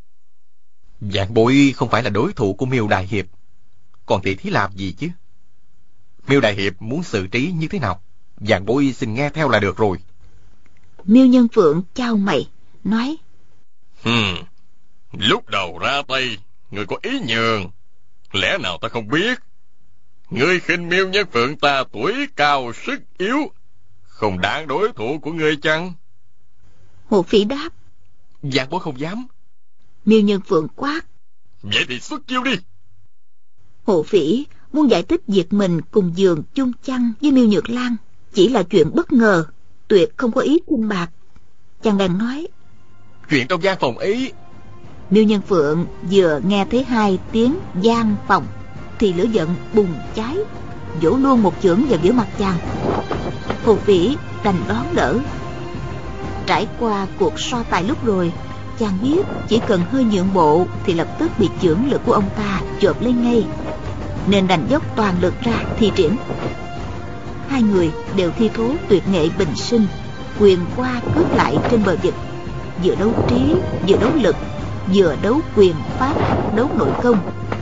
Vạn bối không phải là đối thủ của Miêu đại hiệp, còn tỷ thí làm gì chứ? Miêu đại hiệp muốn xử trí như thế nào, vạn bối xin nghe theo là được rồi. Miêu Nhân Phượng chau mày nói: Hmm, lúc đầu ra tay người có ý nhường, lẽ nào ta không biết? Ngươi khinh Miêu Nhân Phượng ta tuổi cao sức yếu, không đáng đối thủ của ngươi chăng? Hồ Phỉ đáp: Vạn bối không dám. Miêu Nhân Phượng quát: Vậy thì xuất chiêu đi. Hồ Phỉ muốn giải thích việc mình cùng giường chung chăn với Miêu Nhược Lan chỉ là chuyện bất ngờ, tuyệt không có ý khinh bạc. Chàng đang nói: Chuyện trong gian phòng ấy. Miêu Nhân Phượng vừa nghe thấy hai tiếng gian phòng thì lửa giận bùng cháy, vỗ luôn một chưởng vào giữa mặt chàng. Hồ Phỉ đành đón đỡ. Trải qua cuộc so tài lúc rồi, chàng biết chỉ cần hơi nhượng bộ thì lập tức bị chưởng lực của ông ta chộp lên ngay, nên đành dốc toàn lực ra thi triển. Hai người đều thi thố tuyệt nghệ bình sinh, quyền qua cướp lại trên bờ vực, vừa đấu trí, vừa đấu lực, vừa đấu quyền pháp, đấu nội công.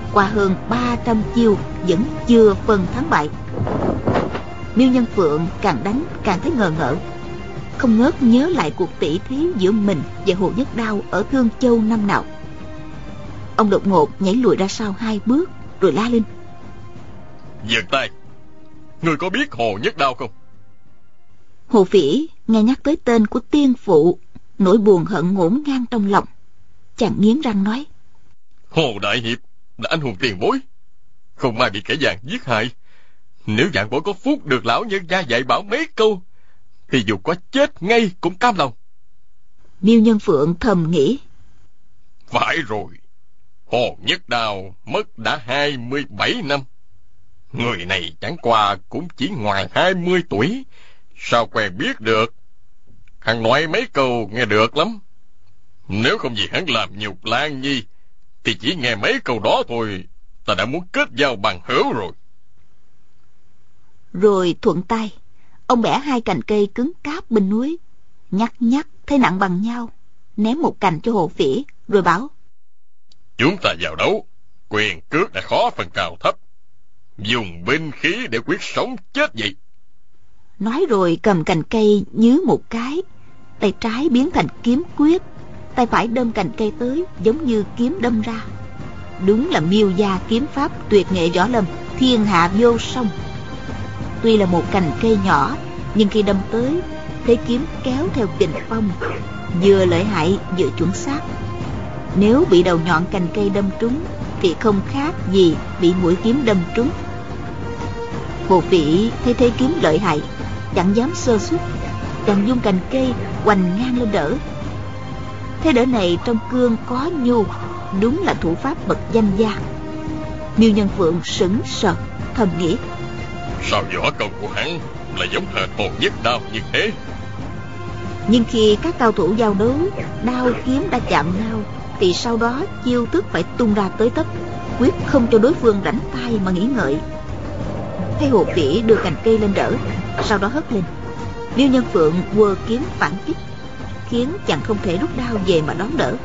qua hơn ba trăm chiêu vẫn chưa phân thắng bại. Miêu Nhân Phượng càng đánh càng thấy ngờ ngợ, không ngớt nhớ lại cuộc tỷ thí giữa mình và Hồ Nhất Đao ở Thương Châu năm nào. Ông đột ngột nhảy lùi ra sau hai bước rồi la lên: Dừng tay! Người có biết Hồ Nhất Đao không? Hồ Phỉ nghe nhắc tới tên của tiên phụ, nỗi buồn hận ngổn ngang trong lòng. Chàng nghiến răng nói: Hồ Đại Hiệp là anh hùng tiền bối, không may bị kẻ gian giết hại. Nếu dạng bối có phúc được lão nhân gia dạy bảo mấy câu, thì dù có chết ngay cũng cam lòng. Miêu Nhân Phượng thầm nghĩ: Phải rồi, Hồ Nhất Đao mất đã hai mươi bảy năm. Người này chẳng qua cũng chỉ ngoài hai mươi tuổi, sao quen biết được. Hắn nói mấy câu nghe được lắm. Nếu không vì hắn làm nhục Lan Nhi, thì chỉ nghe mấy câu đó thôi, ta đã muốn kết giao bằng hữu rồi. Rồi thuận tay, ông bẻ hai cành cây cứng cáp bên núi, nhắc nhắc thấy nặng bằng nhau, ném một cành cho Hồ Phỉ, rồi bảo: Chúng ta vào đấu, quyền cước đã khó phần cao thấp, dùng binh khí để quyết sống chết vậy. Nói rồi cầm cành cây nhứ một cái, tay trái biến thành kiếm quyết, tay phải đâm cành cây tới giống như kiếm đâm ra. Đúng là Miêu gia kiếm pháp tuyệt nghệ võ lâm, thiên hạ vô song. Tuy là một cành cây nhỏ, nhưng khi đâm tới, thế kiếm kéo theo kình phong, vừa lợi hại vừa chuẩn xác. Nếu bị đầu nhọn cành cây đâm trúng, thì không khác gì bị mũi kiếm đâm trúng. Hồ Phỉ thấy thế kiếm lợi hại, chẳng dám sơ suất, chàng dung cành cây hoành ngang lên đỡ. Thế đỡ này trong cương có nhu, đúng là thủ pháp bậc danh gia. Miêu Nhân Phượng sững sờ, thầm nghĩ: Sao võ công của hắn là giống hệt Hồ Nhất Đao như thế? Nhưng khi các cao thủ giao đấu, đao kiếm đã chạm nhau, thì sau đó chiêu thức phải tung ra tới tấp, quyết không cho đối phương rảnh tay mà nghĩ ngợi. Thấy Hồ Phỉ đưa cành cây lên đỡ, sau đó hất lên, Miêu Nhân Phượng quơ kiếm phản kích, khiến chàng không thể rút đao về mà đón đỡ.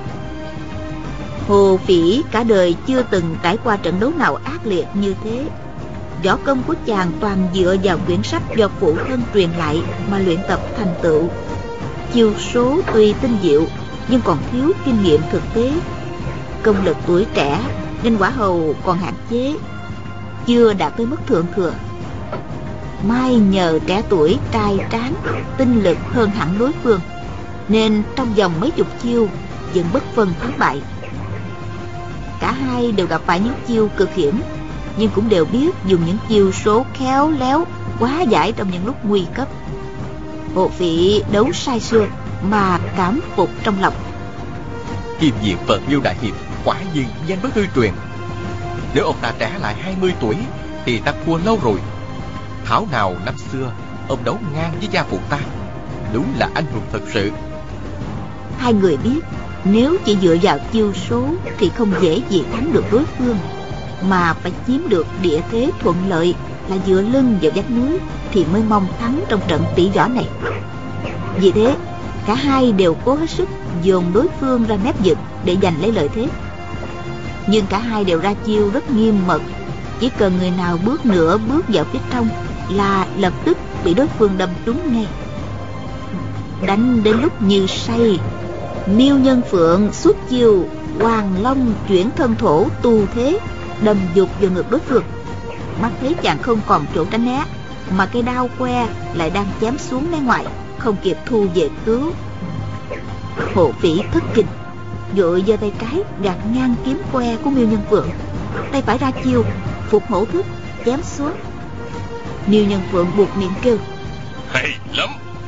Hồ Phỉ cả đời chưa từng trải qua trận đấu nào ác liệt như thế. Võ công của chàng toàn dựa vào quyển sách do phụ thân truyền lại mà luyện tập thành tựu. Chiêu số tuy tinh diệu, nhưng còn thiếu kinh nghiệm thực tế. Công lực tuổi trẻ nên quả hầu còn hạn chế, chưa đạt tới mức thượng thừa. May nhờ trẻ tuổi trai tráng, tinh lực hơn hẳn đối phương, nên trong vòng mấy chục chiêu vẫn bất phân thắng bại. Cả hai đều gặp phải những chiêu cực hiểm, nhưng cũng đều biết dùng những chiêu số khéo léo hóa giải trong những lúc nguy cấp. Hồ Phỉ đấu sai xưa mà cảm phục trong lòng. Kim Diện Phật Miêu Đại Hiệp quả nhiên danh bất hư truyền. Nếu ông ta trẻ lại hai mươi tuổi thì ta thua lâu rồi. Thảo nào năm xưa ông đấu ngang với gia phụ ta, đúng là anh hùng thật sự. Hai người biết nếu chỉ dựa vào chiêu số thì không dễ gì thắng được đối phương, mà phải chiếm được địa thế thuận lợi là dựa lưng vào vách núi thì mới mong thắng trong trận tỷ võ này. Vì thế cả hai đều cố hết sức dồn đối phương ra mép vực để giành lấy lợi thế. Nhưng cả hai đều ra chiêu rất nghiêm mật, chỉ cần người nào bước nửa bước vào phía trong là lập tức bị đối phương đâm trúng ngay. Đánh đến lúc như say, Miêu Nhân Phượng xuất chiêu Hoàng Long chuyển thân thổ tu thế, đâm dục vào ngực đối phương. Mắt thấy chàng không còn chỗ tránh né, mà cây đao que lại đang chém xuống mé ngoài, không kịp thu về cứu. Hồ Phỉ thất kinh, vội giơ tay trái gạt ngang kiếm que của Miêu Nhân Phượng, tay phải ra chiêu phục hổ thức chém xuống. Miêu Nhân Phượng buột miệng kêu: Hay lắm!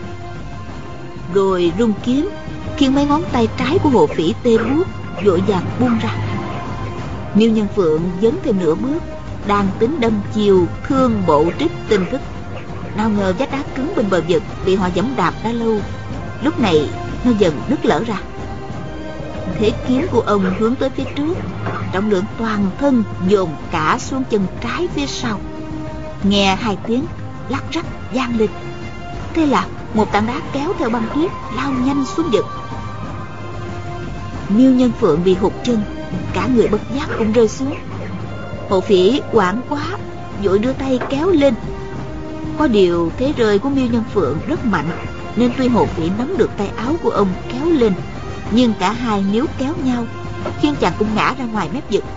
Rồi rung kiếm, khiến mấy ngón tay trái của Hồ Phỉ tê buốt, vội vàng buông ra. Miêu Nhân Phượng dấn thêm nửa bước, đang tính đâm chiều thương bộ trích tinh thức, nào ngờ vách đá cứng bên bờ vực bị họ giẫm đạp đã lâu, lúc này nó dần nứt lở ra. Thế kiếm của ông hướng tới phía trước, trọng lượng toàn thân dồn cả xuống chân trái phía sau. Nghe hai tiếng lắc rắc vang lên, thế là một tảng đá kéo theo băng tuyết lao nhanh xuống vực. Miêu Nhân Phượng bị hụt chân, cả người bất giác cũng rơi xuống. Hộ Phỉ hoảng quá, vội đưa tay kéo lên. Có điều thế rơi của Miêu Nhân Phượng rất mạnh, nên tuy Hộ Phỉ nắm được tay áo của ông kéo lên, nhưng cả hai níu kéo nhau, khiến chàng cũng ngã ra ngoài mép vực.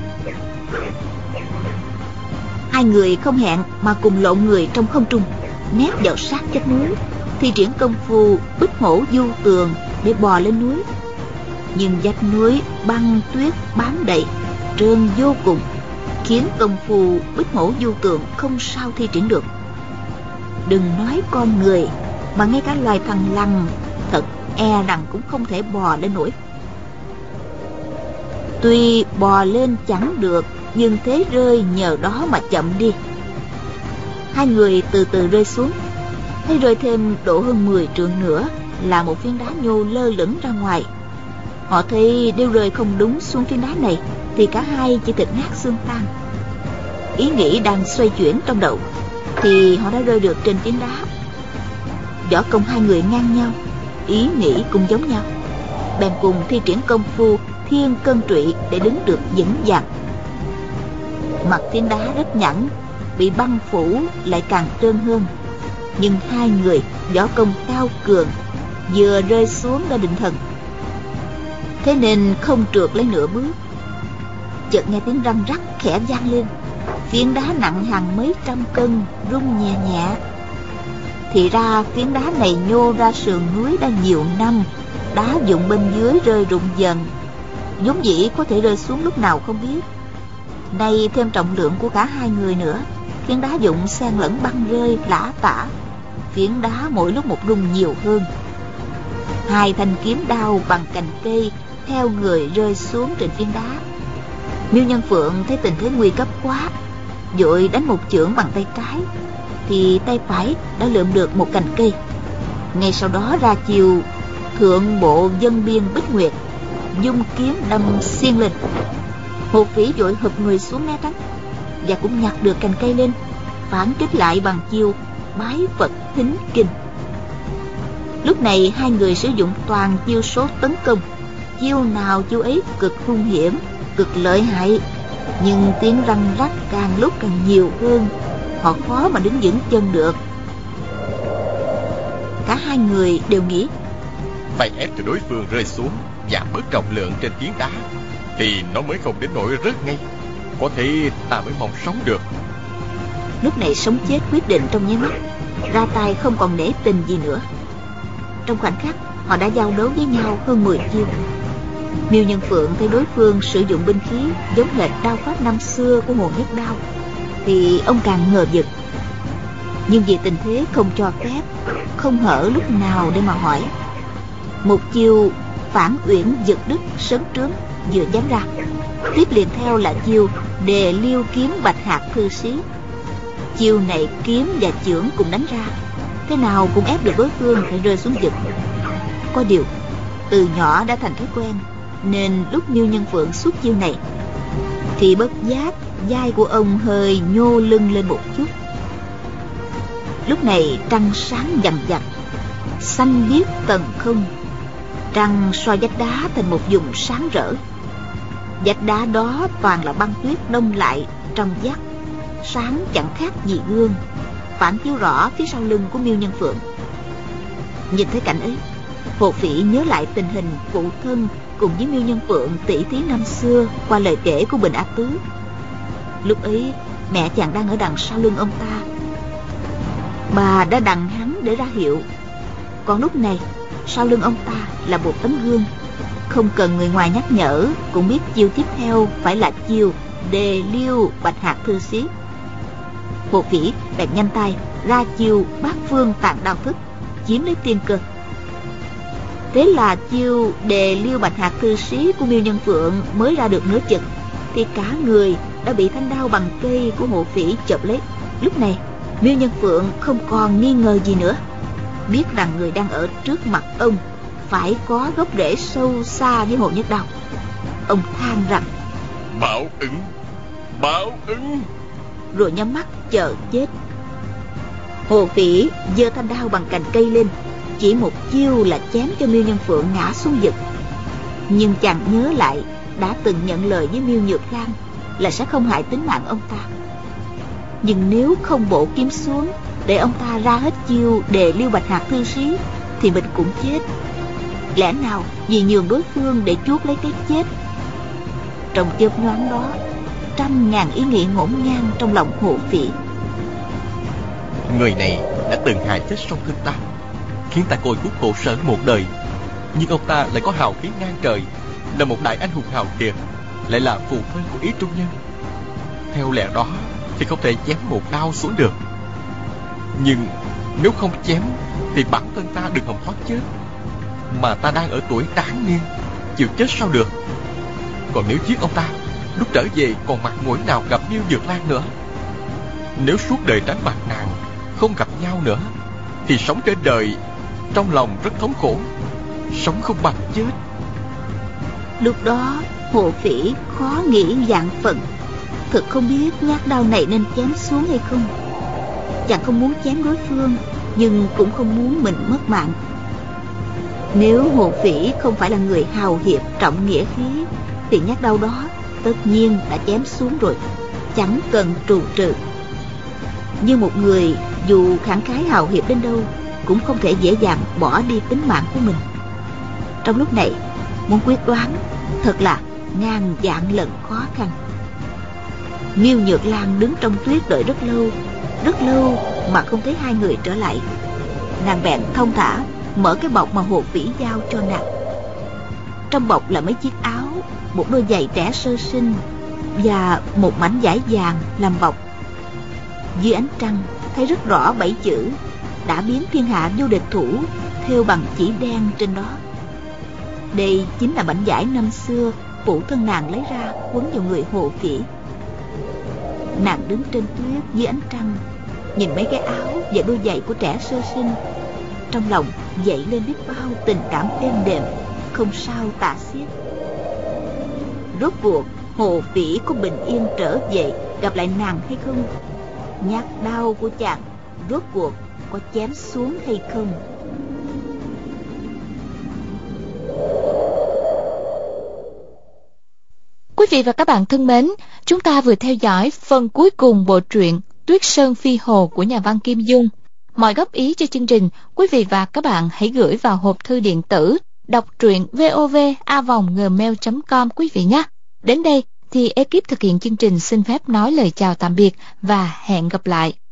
Hai người không hẹn mà cùng lộn người trong không trung, nép vào sát vách núi, thi triển công phu bích hổ du tường để bò lên núi. Nhưng vách núi băng tuyết bám đầy, trơn vô cùng, khiến công phu bích hổ du tường không sao thi triển được. Đừng nói con người, mà ngay cả loài thằn lằn thật e rằng cũng không thể bò lên nổi. Tuy bò lên chẳng được, nhưng thế rơi nhờ đó mà chậm đi. Hai người từ từ rơi xuống. Thế rơi thêm độ hơn mười trượng nữa là một phiến đá nhô lơ lửng ra ngoài. Họ thấy nếu rơi không đúng xuống phiến đá này thì cả hai chỉ thịt nát xương tan. Ý nghĩ đang xoay chuyển trong đầu thì họ đã rơi được trên phiến đá. Võ công hai người ngang nhau, ý nghĩ cũng giống nhau, bèn cùng thi triển công phu thiên cân trụy để đứng được vững vàng. Mặt phiến đá rất nhẵn, bị băng phủ lại càng trơn hơn. Nhưng hai người võ công cao cường, vừa rơi xuống đã định thần, thế nên không trượt lấy nửa bước. Chợt nghe tiếng răng rắc khẽ vang lên, phiến đá nặng hàng mấy trăm cân rung nhẹ nhẹ. Thì ra phiến đá này nhô ra sườn núi đã nhiều năm, đá vụn bên dưới rơi rụng dần, vốn dĩ có thể rơi xuống lúc nào không biết. Nay thêm trọng lượng của cả hai người nữa, phiến đá vụn xen lẫn băng rơi lả tả, phiến đá mỗi lúc một rung nhiều hơn. Hai thanh kiếm đao bằng cành cây theo người rơi xuống trên phiến đá. Miêu Nhân Phượng thấy tình thế nguy cấp quá, vội đánh một chưởng bằng tay trái, thì tay phải đã lượm được một cành cây. Ngay sau đó ra chiều thượng bộ dân biên Bích Nguyệt, dung kiếm đâm xiên lên. Hộ Phỉ vội hụp người xuống né tránh, và cũng nhặt được cành cây lên, phản kích lại bằng chiêu bái Phật thính kinh. Lúc này hai người sử dụng toàn chiêu số tấn công, chiêu nào chiêu ấy cực hung hiểm, cực lợi hại, nhưng tiếng răng rắc càng lúc càng nhiều hơn, họ khó mà đứng vững chân được. Cả hai người đều nghĩ phải ép cho đối phương rơi xuống, giảm bớt trọng lượng trên phiến đá, thì nó mới không đến nỗi rớt ngay, có thể ta mới mong sống được. Lúc này sống chết quyết định trong nháy mắt, ra tay không còn nể tình gì nữa. Trong khoảnh khắc họ đã giao đấu với nhau hơn mười chiêu. Miêu Nhân Phượng thấy đối phương sử dụng binh khí giống hệt đao pháp năm xưa của Hồ Nhất Đao, thì ông càng ngờ vực. Nhưng vì tình thế không cho phép, không hở lúc nào để mà hỏi. Một chiêu phản uyển giật đứt sớm trướng vừa dám ra, tiếp liền theo là chiêu đề liêu kiếm bạch hạc thư sĩ. Chiêu này kiếm và chưởng cùng đánh ra, thế nào cũng ép được đối phương phải rơi xuống vực. Có điều từ nhỏ đã thành thói quen, nên lúc Miêu Nhân Phượng xuất chiêu này thì bất giác vai của ông hơi nhô lưng lên một chút. Lúc này trăng sáng vằn vặt, xanh biếc tầng không. Trăng soi vách đá thành một vùng sáng rỡ. Vách đá đó toàn là băng tuyết đông lại trong vắt, sáng chẳng khác gì gương, phản chiếu rõ phía sau lưng của Miêu Nhân Phượng. Nhìn thấy cảnh ấy, Hộ Phỉ nhớ lại tình hình phụ thân cùng với Miêu Nhân Phượng tỷ thí năm xưa qua lời kể của Bình A Tứ. Lúc ấy mẹ chàng đang ở đằng sau lưng ông ta, bà đã đặng hắn để ra hiệu. Còn lúc này sau lưng ông ta là một tấm gương, không cần người ngoài nhắc nhở cũng biết chiêu tiếp theo phải là chiêu đề liêu bạch hạc thư sĩ. Hộ Phỉ bèn nhanh tay ra chiêu bát phương tạng đao thức, chiếm lấy tiên cơ. Thế là chiêu đề liêu bạch hạc thư sĩ của Miêu Nhân Phượng mới ra được nửa chừng, thì cả người đã bị thanh đao bằng cây của Hộ Phỉ chộp lấy. Lúc này Miêu Nhân Phượng không còn nghi ngờ gì nữa, biết rằng người đang ở trước mặt ông phải có gốc rễ sâu xa với Hồ Nhất Đao. Ông than rằng báo ứng, báo ứng, rồi nhắm mắt chờ chết. Hồ Phỉ giơ thanh đao bằng cành cây lên, chỉ một chiêu là chém cho Miêu Nhân Phượng ngã xuống vực. Nhưng chàng nhớ lại đã từng nhận lời với Miêu Nhược Lan là sẽ không hại tính mạng ông ta. Nhưng nếu không bổ kiếm xuống để ông ta ra hết chiêu để Liêu Bạch Hạc thư sĩ, thì mình cũng chết. Lẽ nào vì nhường đối phương để chuốc lấy cái chết? Trong chớp nhoáng đó, trăm ngàn ý nghĩ ngổn ngang trong lòng Hồ Phỉ. Người này đã từng hại chết song thân ta, khiến ta côi cút khổ sở một đời. Nhưng ông ta lại có hào khí ngang trời, là một đại anh hùng hào kiệt, lại là phụ thân của Ý Trung Nhân. Theo lẽ đó thì không thể chém một đao xuống được. Nhưng nếu không chém thì bản thân ta đừng hòng thoát chết. Mà ta đang ở tuổi tráng niên, chịu chết sao được. Còn nếu giết ông ta, lúc trở về còn mặt mũi nào gặp Miêu Nhược Lan nữa. Nếu suốt đời tránh mặt nàng, không gặp nhau nữa, thì sống trên đời trong lòng rất thống khổ, sống không bằng chết. Lúc đó Hồ Phỉ khó nghĩ vạn phần, thật không biết nhát đao này nên chém xuống hay không. Chàng không muốn chém đối phương, nhưng cũng không muốn mình mất mạng. Nếu Hồ Phỉ không phải là người hào hiệp trọng nghĩa khí, thì nhát đao đó tất nhiên đã chém xuống rồi, chẳng cần trù trừ. Nhưng một người dù khẳng khái hào hiệp đến đâu cũng không thể dễ dàng bỏ đi tính mạng của mình. Trong lúc này muốn quyết đoán thật là ngàn vạn lần khó khăn. Miêu Nhược Lan đứng trong tuyết đợi rất lâu, rất lâu mà không thấy hai người trở lại. Nàng bèn thông thả mở cái bọc mà Hồ Phỉ giao cho nàng. Trong bọc là mấy chiếc áo, một đôi giày trẻ sơ sinh và một mảnh vải vàng làm bọc. Dưới ánh trăng thấy rất rõ bảy chữ đã biến thiên hạ vô địch thủ thêu bằng chỉ đen trên đó. Đây chính là mảnh vải năm xưa phụ thân nàng lấy ra quấn vào người Hồ Phỉ. Nàng đứng trên tuyết dưới ánh trăng, nhìn mấy cái áo và đôi giày của trẻ sơ sinh, trong lòng dậy lên biết bao tình cảm êm đềm, không sao tả xiết. Rốt cuộc Hồ Phỉ có bình yên trở về gặp lại nàng hay không? Nhát đau của chàng rốt cuộc có chém xuống hay không? Quý vị và các bạn thân mến, chúng ta vừa theo dõi phần cuối cùng bộ truyện Tuyết Sơn Phi Hồ của nhà văn Kim Dung. Mọi góp ý cho chương trình, quý vị và các bạn hãy gửi vào hộp thư điện tử đọc truyện vov a vòng gmail chấm com quý vị nhé. Đến đây thì ekip thực hiện chương trình xin phép nói lời chào tạm biệt và hẹn gặp lại.